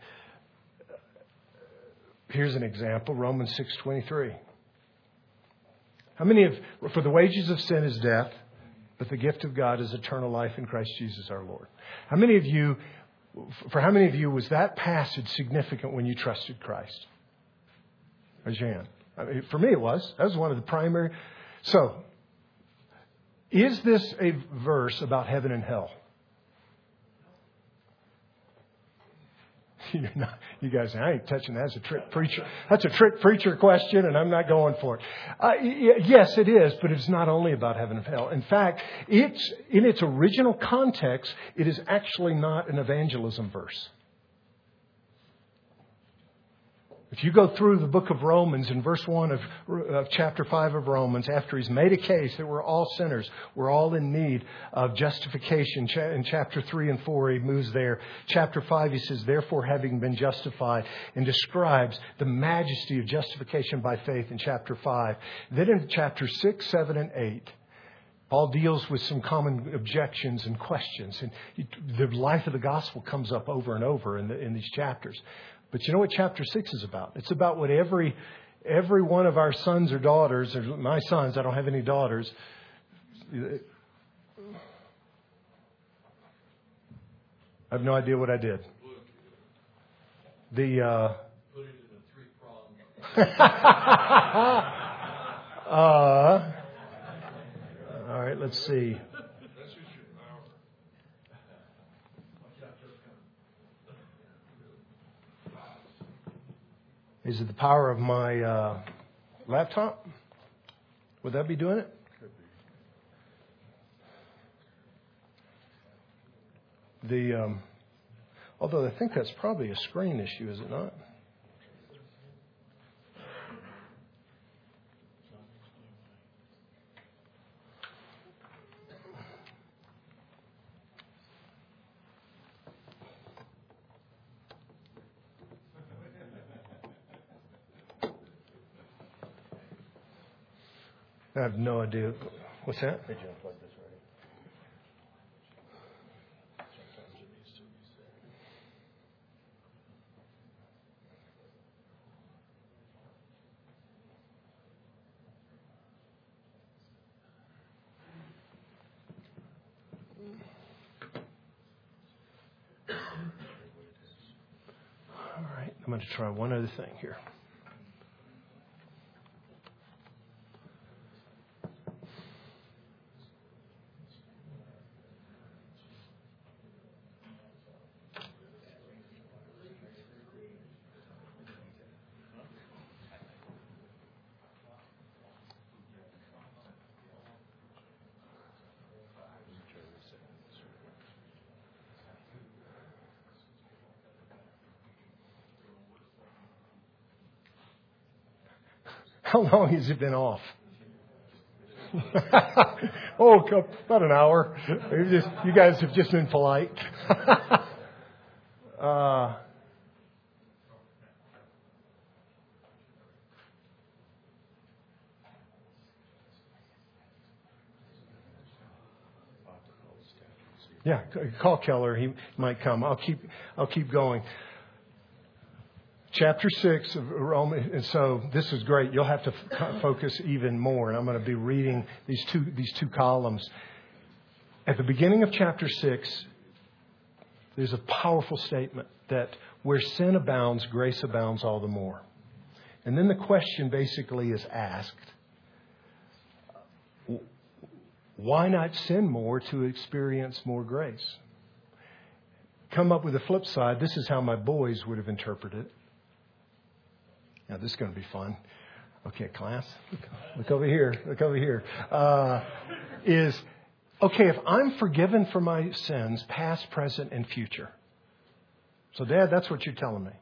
here's an example, Romans six twenty-three. How many of, for the wages of sin is death, but the gift of God is eternal life in Christ Jesus our Lord. How many of you, for how many of you was that passage significant when you trusted Christ? Raise your hand. I mean, for me it was. That was one of the primary. So, is this a verse about heaven and hell? You're not, you guys, I ain't touching that. That's a trick preacher. That's a trick preacher question, and I'm not going for it. Uh, yes, it is, but it's not only about heaven and hell. In fact, it's in its original context, it is actually not an evangelism verse. If you go through the book of Romans in verse one of, of chapter five of Romans, after he's made a case that we're all sinners, we're all in need of justification. In chapter three and four, he moves there. Chapter five, he says, therefore, having been justified, and describes the majesty of justification by faith in chapter five. Then in chapter six, seven, and eight, Paul deals with some common objections and questions. And the life of the gospel comes up over and over in, the, in these chapters. But you know what chapter six is about? It's about what every every one of our sons or daughters, or my sons, I don't have any daughters. I have no idea what I did. The uh, put it in a three prong. uh, all right, let's see. Is it the power of my uh, laptop? Would that be doing it? The um, although I think that's probably a screen issue, is it not? I have no idea. What's that? Did you unplug this already? All right. I'm going to try one other thing here. How long has it been off? oh, about an hour. You, just, you guys have just been polite. uh, yeah, call Keller. He might come. I'll keep. I'll keep going. Chapter six of Romans, and so this is great. You'll have to f- focus even more, and I'm going to be reading these two these two columns. At the beginning of chapter six, there's a powerful statement that where sin abounds, grace abounds all the more. And then the question basically is asked, why not sin more to experience more grace? Come up with a flip side. This is how my boys would have interpreted it. Now, this is going to be fun. Okay, class, look over here. Look over here. Uh, is, okay, if I'm forgiven for my sins, past, present, and future. So, Dad, that's what you're telling me.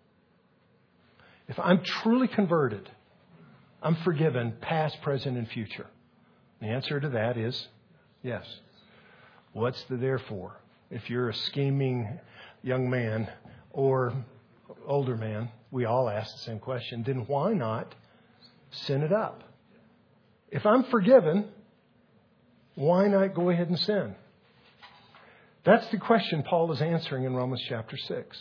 If I'm truly converted, I'm forgiven, past, present, and future. The answer to that is yes. What's the therefore? If you're a scheming young man or older man, we all ask the same question. Then why not sin it up? If I'm forgiven, why not go ahead and sin? That's the question Paul is answering in Romans chapter six.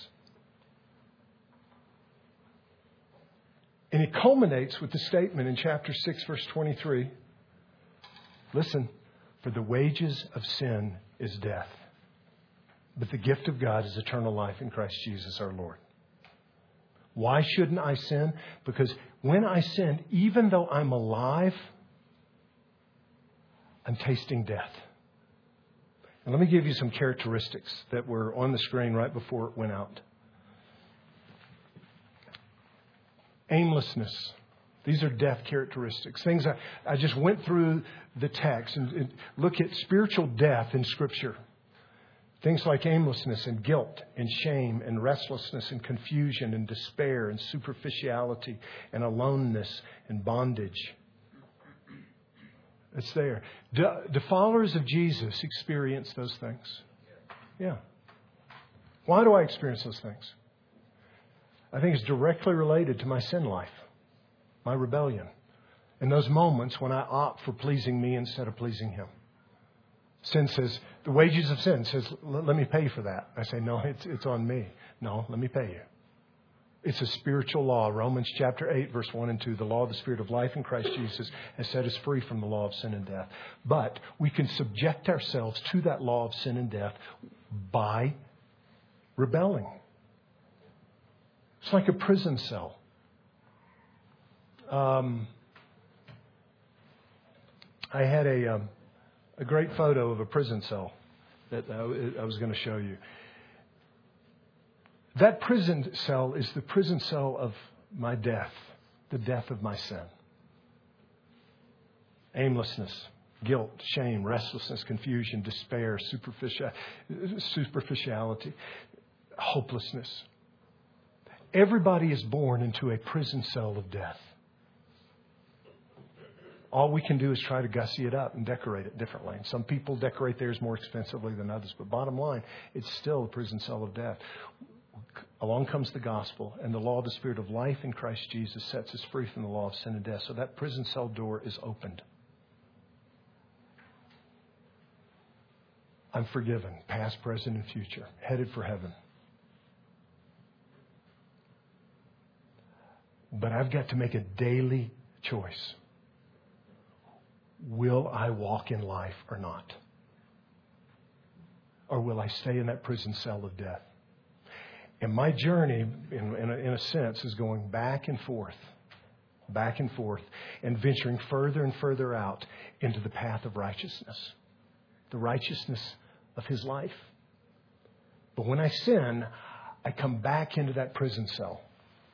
And it culminates with the statement in chapter six, verse twenty-three. Listen, for the wages of sin is death, but the gift of God is eternal life in Christ Jesus our Lord. Why shouldn't I sin? Because when I sin, even though I'm alive, I'm tasting death. And let me give you some characteristics that were on the screen right before it went out. Aimlessness. These are death characteristics. Things I, I just went through the text and, and look at spiritual death in Scripture. Things like aimlessness and guilt and shame and restlessness and confusion and despair and superficiality and aloneness and bondage. It's there. Do, do followers of Jesus experience those things? Yeah. Why do I experience those things? I think it's directly related to my sin life, my rebellion, and those moments when I opt for pleasing me instead of pleasing Him. Sin says, the wages of sin says, let me pay for that. I say, no, it's, it's on me. No, let me pay you. It's a spiritual law. Romans chapter eight, verse one and two. The law of the Spirit of life in Christ Jesus has set us free from the law of sin and death. But we can subject ourselves to that law of sin and death by rebelling. It's like a prison cell. Um, I had a, um, a great photo of a prison cell that I, I was going to show you. That prison cell is the prison cell of my death, the death of my sin. Aimlessness, guilt, shame, restlessness, confusion, despair, superficial, superficiality, hopelessness. Everybody is born into a prison cell of death. All we can do is try to gussy it up and decorate it differently. And some people decorate theirs more expensively than others. But bottom line, it's still a prison cell of death. Along comes the gospel, and the law of the Spirit of life in Christ Jesus sets us free from the law of sin and death. So that prison cell door is opened. I'm forgiven, past, present, and future, headed for heaven. But I've got to make a daily choice. Will I walk in life or not? Or will I stay in that prison cell of death? And my journey, in, in, a, in a sense, is going back and forth, back and forth, and venturing further and further out into the path of righteousness, the righteousness of His life. But when I sin, I come back into that prison cell.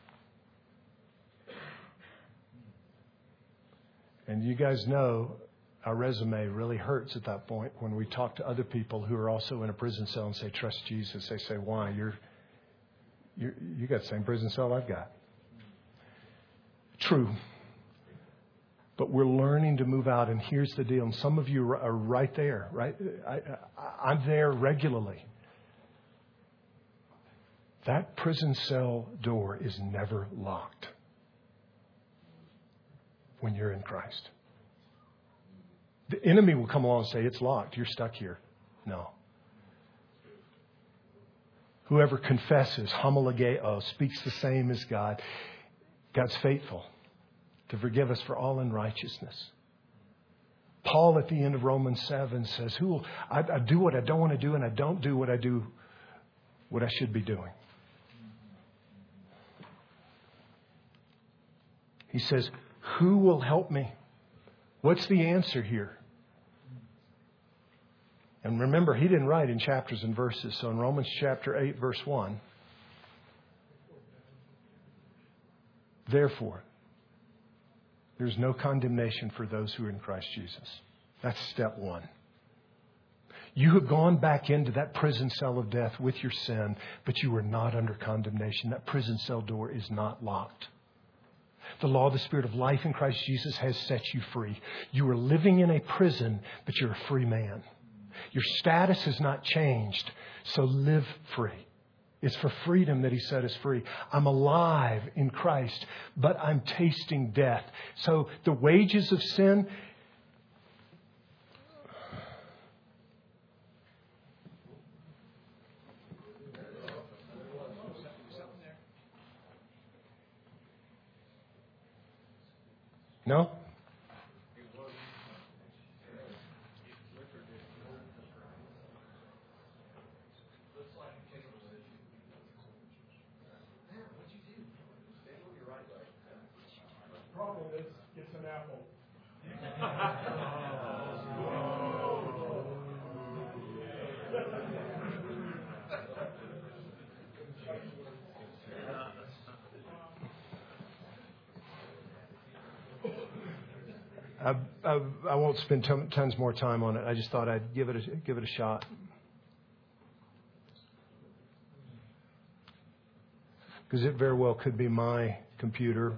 And you guys know our resume really hurts at that point when we talk to other people who are also in a prison cell and say, trust Jesus. They say, why? You're, you're, you got the same prison cell I've got. True. But we're learning to move out. And here's the deal. And some of you are right there, right? I, I, I'm there regularly. That prison cell door is never locked when you're in Christ. The enemy will come along and say, it's locked. You're stuck here. No. Whoever confesses, homologeo, speaks the same as God. God's faithful to forgive us for all unrighteousness. Paul at the end of Romans seven says, "Who will, I, I do what I don't want to do, and I don't do what I do, what I should be doing." He says, who will help me? What's the answer here? And remember, he didn't write in chapters and verses. So in Romans chapter eight, verse one, therefore, there's no condemnation for those who are in Christ Jesus. That's step one. You have gone back into that prison cell of death with your sin, but you are not under condemnation. That prison cell door is not locked. The law of the Spirit of life in Christ Jesus has set you free. You are living in a prison, but you're a free man. Your status has not changed, so live free. It's for freedom that He set us free. I'm alive in Christ, but I'm tasting death. So the wages of sin... No? Problem is, it's an apple. I, I, I won't spend t- tons more time on it. I just thought I'd give it a, give it a shot. Because it very well could be my computer.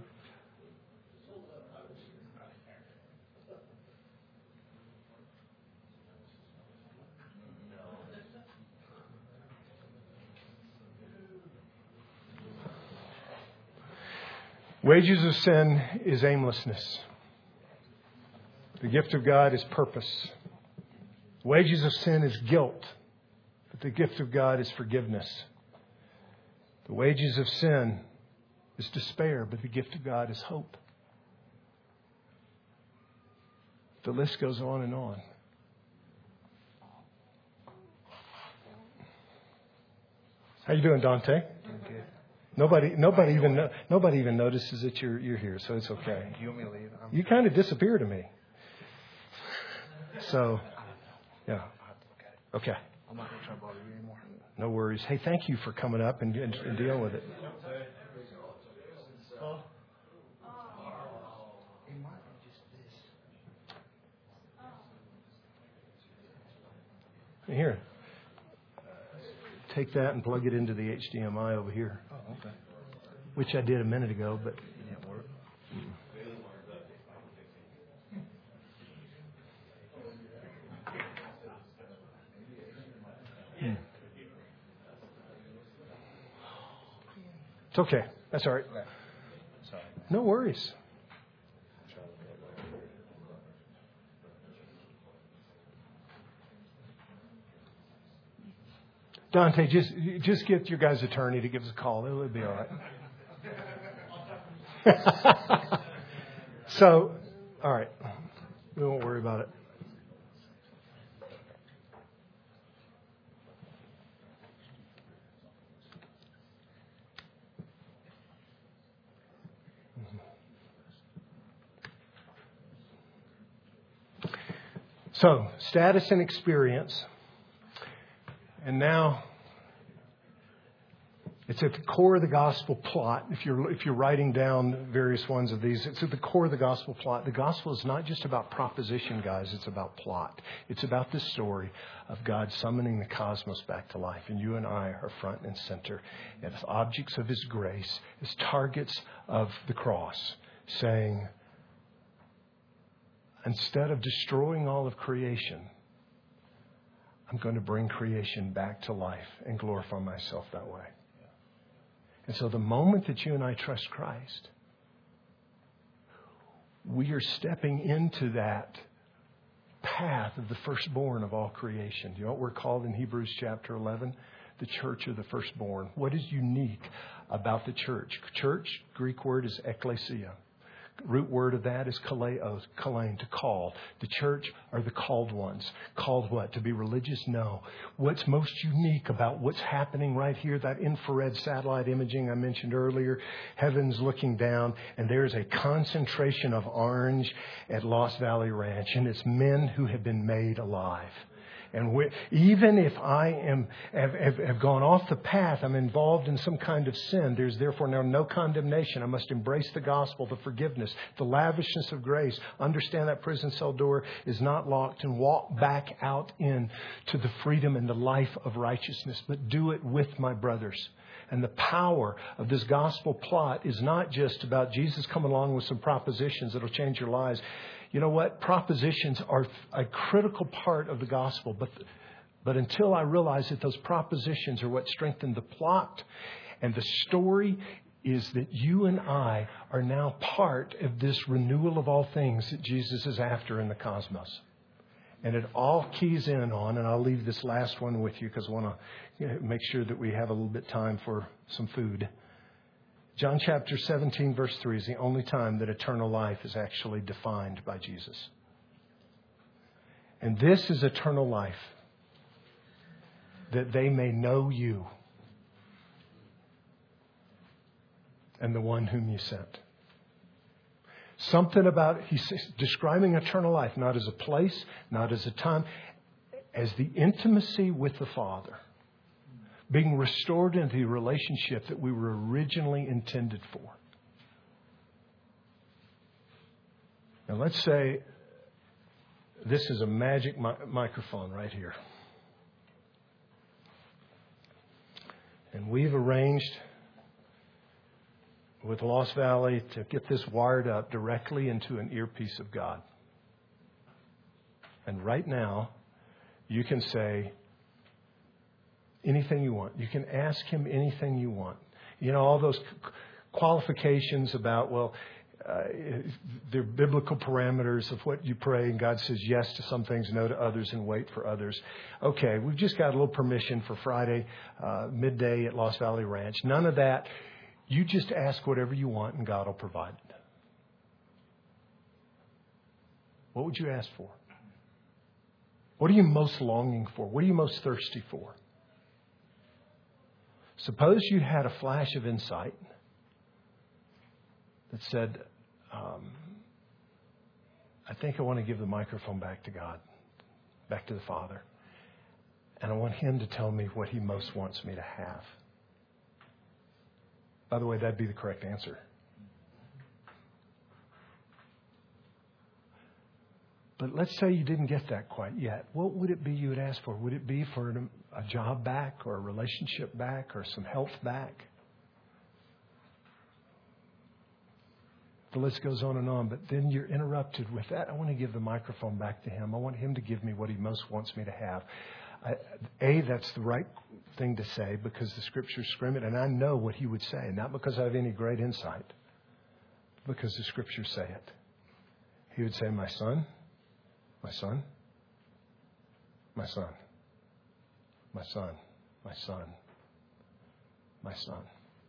Wages of sin is aimlessness. The gift of God is purpose. Wages of sin is guilt, but the gift of God is forgiveness. The wages of sin is despair, but the gift of God is hope. The list goes on and on. How you doing, Dante? Good. Nobody, nobody even, no, nobody even notices that you're you're here, so it's okay. You want me to leave? I'm You kind of disappear to me. So, yeah. Okay. I'm not going to try to bother you anymore. No worries. Hey, thank you for coming up and, and, and dealing with it. Here. Take that and plug it into the H D M I over here. Oh, okay. Which I did a minute ago, but... It didn't work. Hmm. It's okay. That's all right. Okay. Sorry. No worries. Dante, just just get your guy's attorney to give us a call. It'll be all right. So, all right. We won't worry about it. So, status and experience. And now, it's at the core of the gospel plot. If you're if you're writing down various ones of these, it's at the core of the gospel plot. The gospel is not just about proposition, guys. It's about plot. It's about the story of God summoning the cosmos back to life. And you and I are front and center as objects of His grace, as targets of the cross, saying, instead of destroying all of creation, I'm going to bring creation back to life and glorify myself that way. And so the moment that you and I trust Christ, we are stepping into that path of the firstborn of all creation. Do you know what we're called in Hebrews chapter eleven? The church of the firstborn. What is unique about the church? Church, Greek word is ekklesia. Root word of that is kaleo, kalein, to call. The church are the called ones. Called what? To be religious? No. What's most unique about what's happening right here, that infrared satellite imaging I mentioned earlier, heaven's looking down, and there's a concentration of orange at Lost Valley Ranch, and it's men who have been made alive. And we, even if I am have, have, have gone off the path, I'm involved in some kind of sin, there's therefore now no condemnation. I must embrace the gospel, the forgiveness, the lavishness of grace. Understand that prison cell door is not locked, and walk back out in to the freedom and the life of righteousness. But do it with my brothers. And the power of this gospel plot is not just about Jesus coming along with some propositions that'll change your lives. You know what? Propositions are a critical part of the gospel, but But until I realize that those propositions are what strengthen the plot and the story, is that you and I are now part of this renewal of all things that Jesus is after in the cosmos. And it all keys in on, and I'll leave this last one with you because I want to make sure that we have a little bit of time for some food. John chapter seventeen, verse three is the only time that eternal life is actually defined by Jesus. And this is eternal life, that they may know you and the one whom you sent. Something about, he's describing eternal life, not as a place, not as a time, as the intimacy with the Father. Being restored into the relationship that we were originally intended for. Now let's say this is a magic mi- microphone right here. And we've arranged with Lost Valley to get this wired up directly into an earpiece of God. And right now, you can say anything you want. You can ask Him anything you want. You know, all those qualifications about, well, uh, they're biblical parameters of what you pray, and God says yes to some things, no to others, and wait for others. Okay, we've just got a little permission for Friday uh, midday at Lost Valley Ranch. None of that. You just ask whatever you want and God will provide it. What would you ask for? What are you most longing for? What are you most thirsty for? Suppose you had a flash of insight that said, um, I think I want to give the microphone back to God, back to the Father. And I want Him to tell me what He most wants me to have. By the way, that'd be the correct answer. But let's say you didn't get that quite yet. What would it be you would ask for? Would it be for a job back or a relationship back or some health back? The list goes on and on. But then you're interrupted with that. I want to give the microphone back to Him. I want Him to give me what He most wants me to have. I, A, that's the right thing to say because the Scriptures scream it, and I know what He would say, not because I have any great insight, because the Scriptures say it. He would say, my son, my son, my son, my son, my son, my son.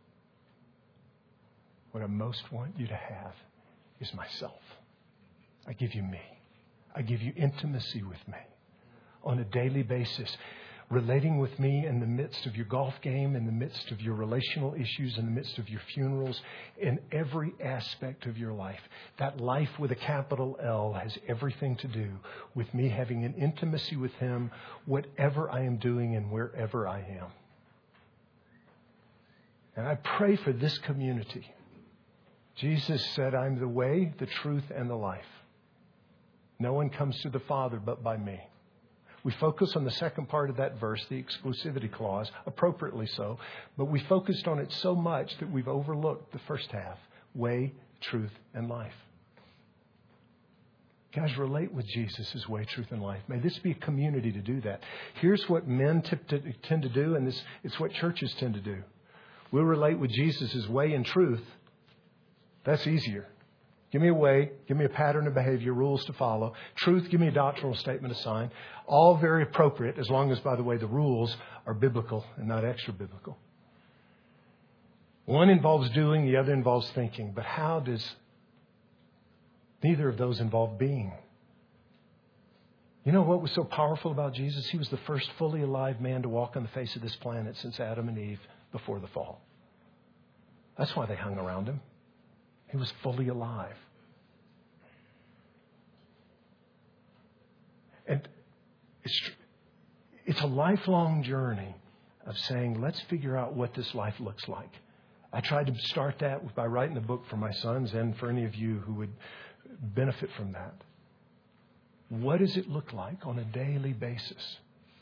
What I most want you to have is myself. I give you me. I give you intimacy with me on a daily basis, relating with me in the midst of your golf game, in the midst of your relational issues, in the midst of your funerals, in every aspect of your life. That life with a capital L has everything to do with me having an intimacy with Him, whatever I am doing and wherever I am. And I pray for this community. Jesus said, I'm the way, the truth, and the life. No one comes to the Father but by me. We focus on the second part of that verse, the exclusivity clause, appropriately so. But we focused on it so much that we've overlooked the first half, way, truth, and life. Guys, relate with Jesus as way, truth, and life. May this be a community to do that. Here's what men t- t- tend to do, and this, it's what churches tend to do. We'll relate with Jesus as way and truth. That's easier. Give me a way, give me a pattern of behavior, rules to follow. Truth, give me a doctrinal statement to sign. All very appropriate, as long as, by the way, the rules are biblical and not extra biblical. One involves doing, the other involves thinking. But how does neither of those involve being? You know what was so powerful about Jesus? He was the first fully alive man to walk on the face of this planet since Adam and Eve before the fall. That's why they hung around Him. He was fully alive. And it's, it's a lifelong journey of saying, let's figure out what this life looks like. I tried to start that by writing a book for my sons and for any of you who would benefit from that. What does it look like on a daily basis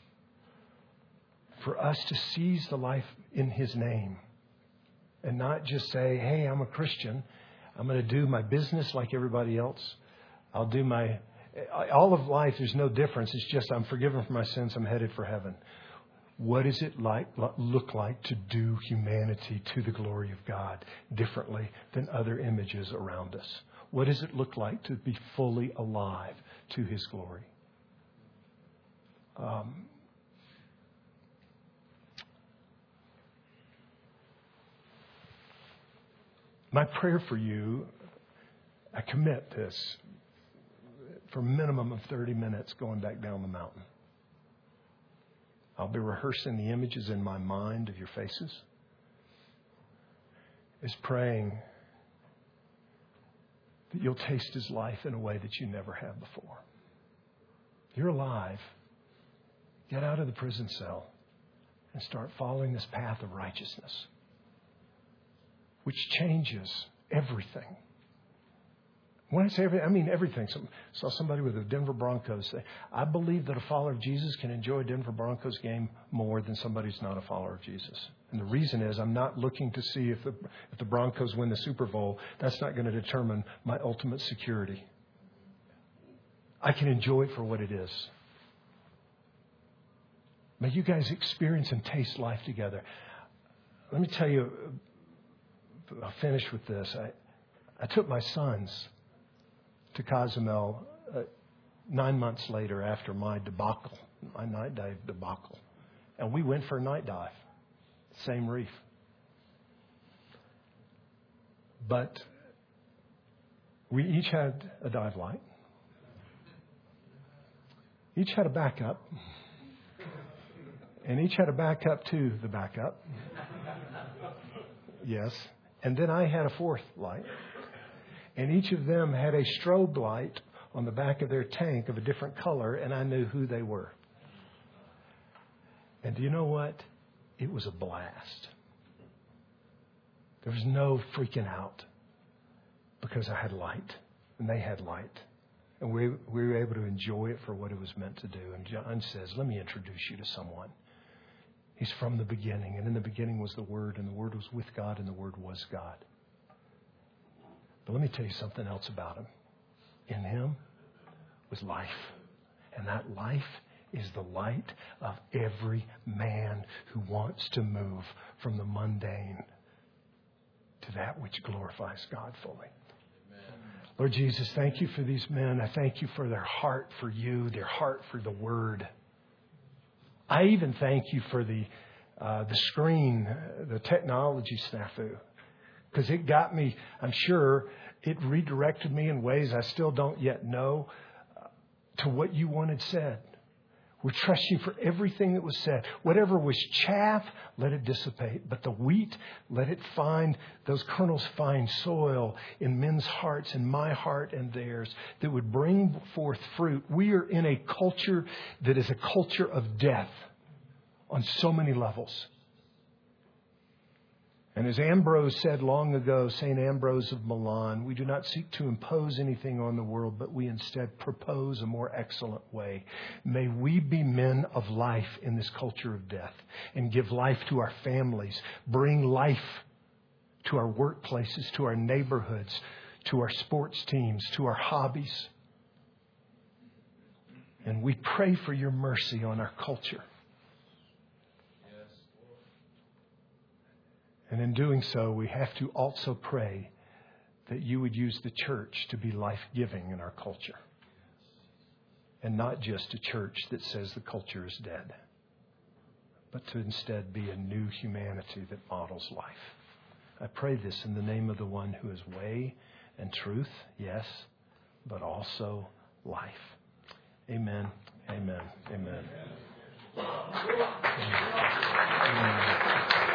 for us to seize the life in His name and not just say, hey, I'm a Christian. I'm going to do my business like everybody else. I'll do my All of life, there's no difference. It's just I'm forgiven for my sins. I'm headed for heaven. What does it like look like to do humanity to the glory of God differently than other images around us? What does it look like to be fully alive to His glory? Um, my prayer for you, I commit this, for a minimum of thirty minutes going back down the mountain. I'll be rehearsing the images in my mind of your faces. Is praying that you'll taste His life in a way that you never have before. You're alive. Get out of the prison cell and start following this path of righteousness, which changes everything. When I say everything, I mean everything. Some, saw somebody with the Denver Broncos say, I believe that a follower of Jesus can enjoy a Denver Broncos game more than somebody who's not a follower of Jesus. And the reason is I'm not looking to see if the, if the Broncos win the Super Bowl. That's not going to determine my ultimate security. I can enjoy it for what it is. May you guys experience and taste life together. Let me tell you, I'll finish with this. I, I took my sons to Cozumel uh, nine months later after my debacle, my night dive debacle. And we went for a night dive, same reef. But we each had a dive light. Each had a backup. And each had a backup to the backup. Yes. And then I had a fourth light. And each of them had a strobe light on the back of their tank of a different color, and I knew who they were. And do you know what? It was a blast. There was no freaking out because I had light, and they had light. And we, we were able to enjoy it for what it was meant to do. And John says, let me introduce you to someone. He's from the beginning, and in the beginning was the Word, and the Word was with God, and the Word was God. But let me tell you something else about Him. In Him was life, and that life is the light of every man who wants to move from the mundane to that which glorifies God fully. Lord Jesus, thank you for these men. I thank you for their heart for you, their heart for the Word. I even thank you for the uh, the screen, the technology snafu, because it got me, I'm sure, it redirected me in ways I still don't yet know uh, to what you wanted said. We trust you for everything that was said. Whatever was chaff, let it dissipate. But the wheat, let it find, those kernels find soil in men's hearts, in my heart and theirs, that would bring forth fruit. We are in a culture that is a culture of death on so many levels. And as Ambrose said long ago, Saint Ambrose of Milan, we do not seek to impose anything on the world, but we instead propose a more excellent way. May we be men of life in this culture of death and give life to our families, bring life to our workplaces, to our neighborhoods, to our sports teams, to our hobbies. And we pray for your mercy on our culture. And in doing so, we have to also pray that you would use the church to be life-giving in our culture. And not just a church that says the culture is dead, but to instead be a new humanity that models life. I pray this in the name of the one who is way and truth, yes, but also life. Amen, amen, amen. Amen. Amen.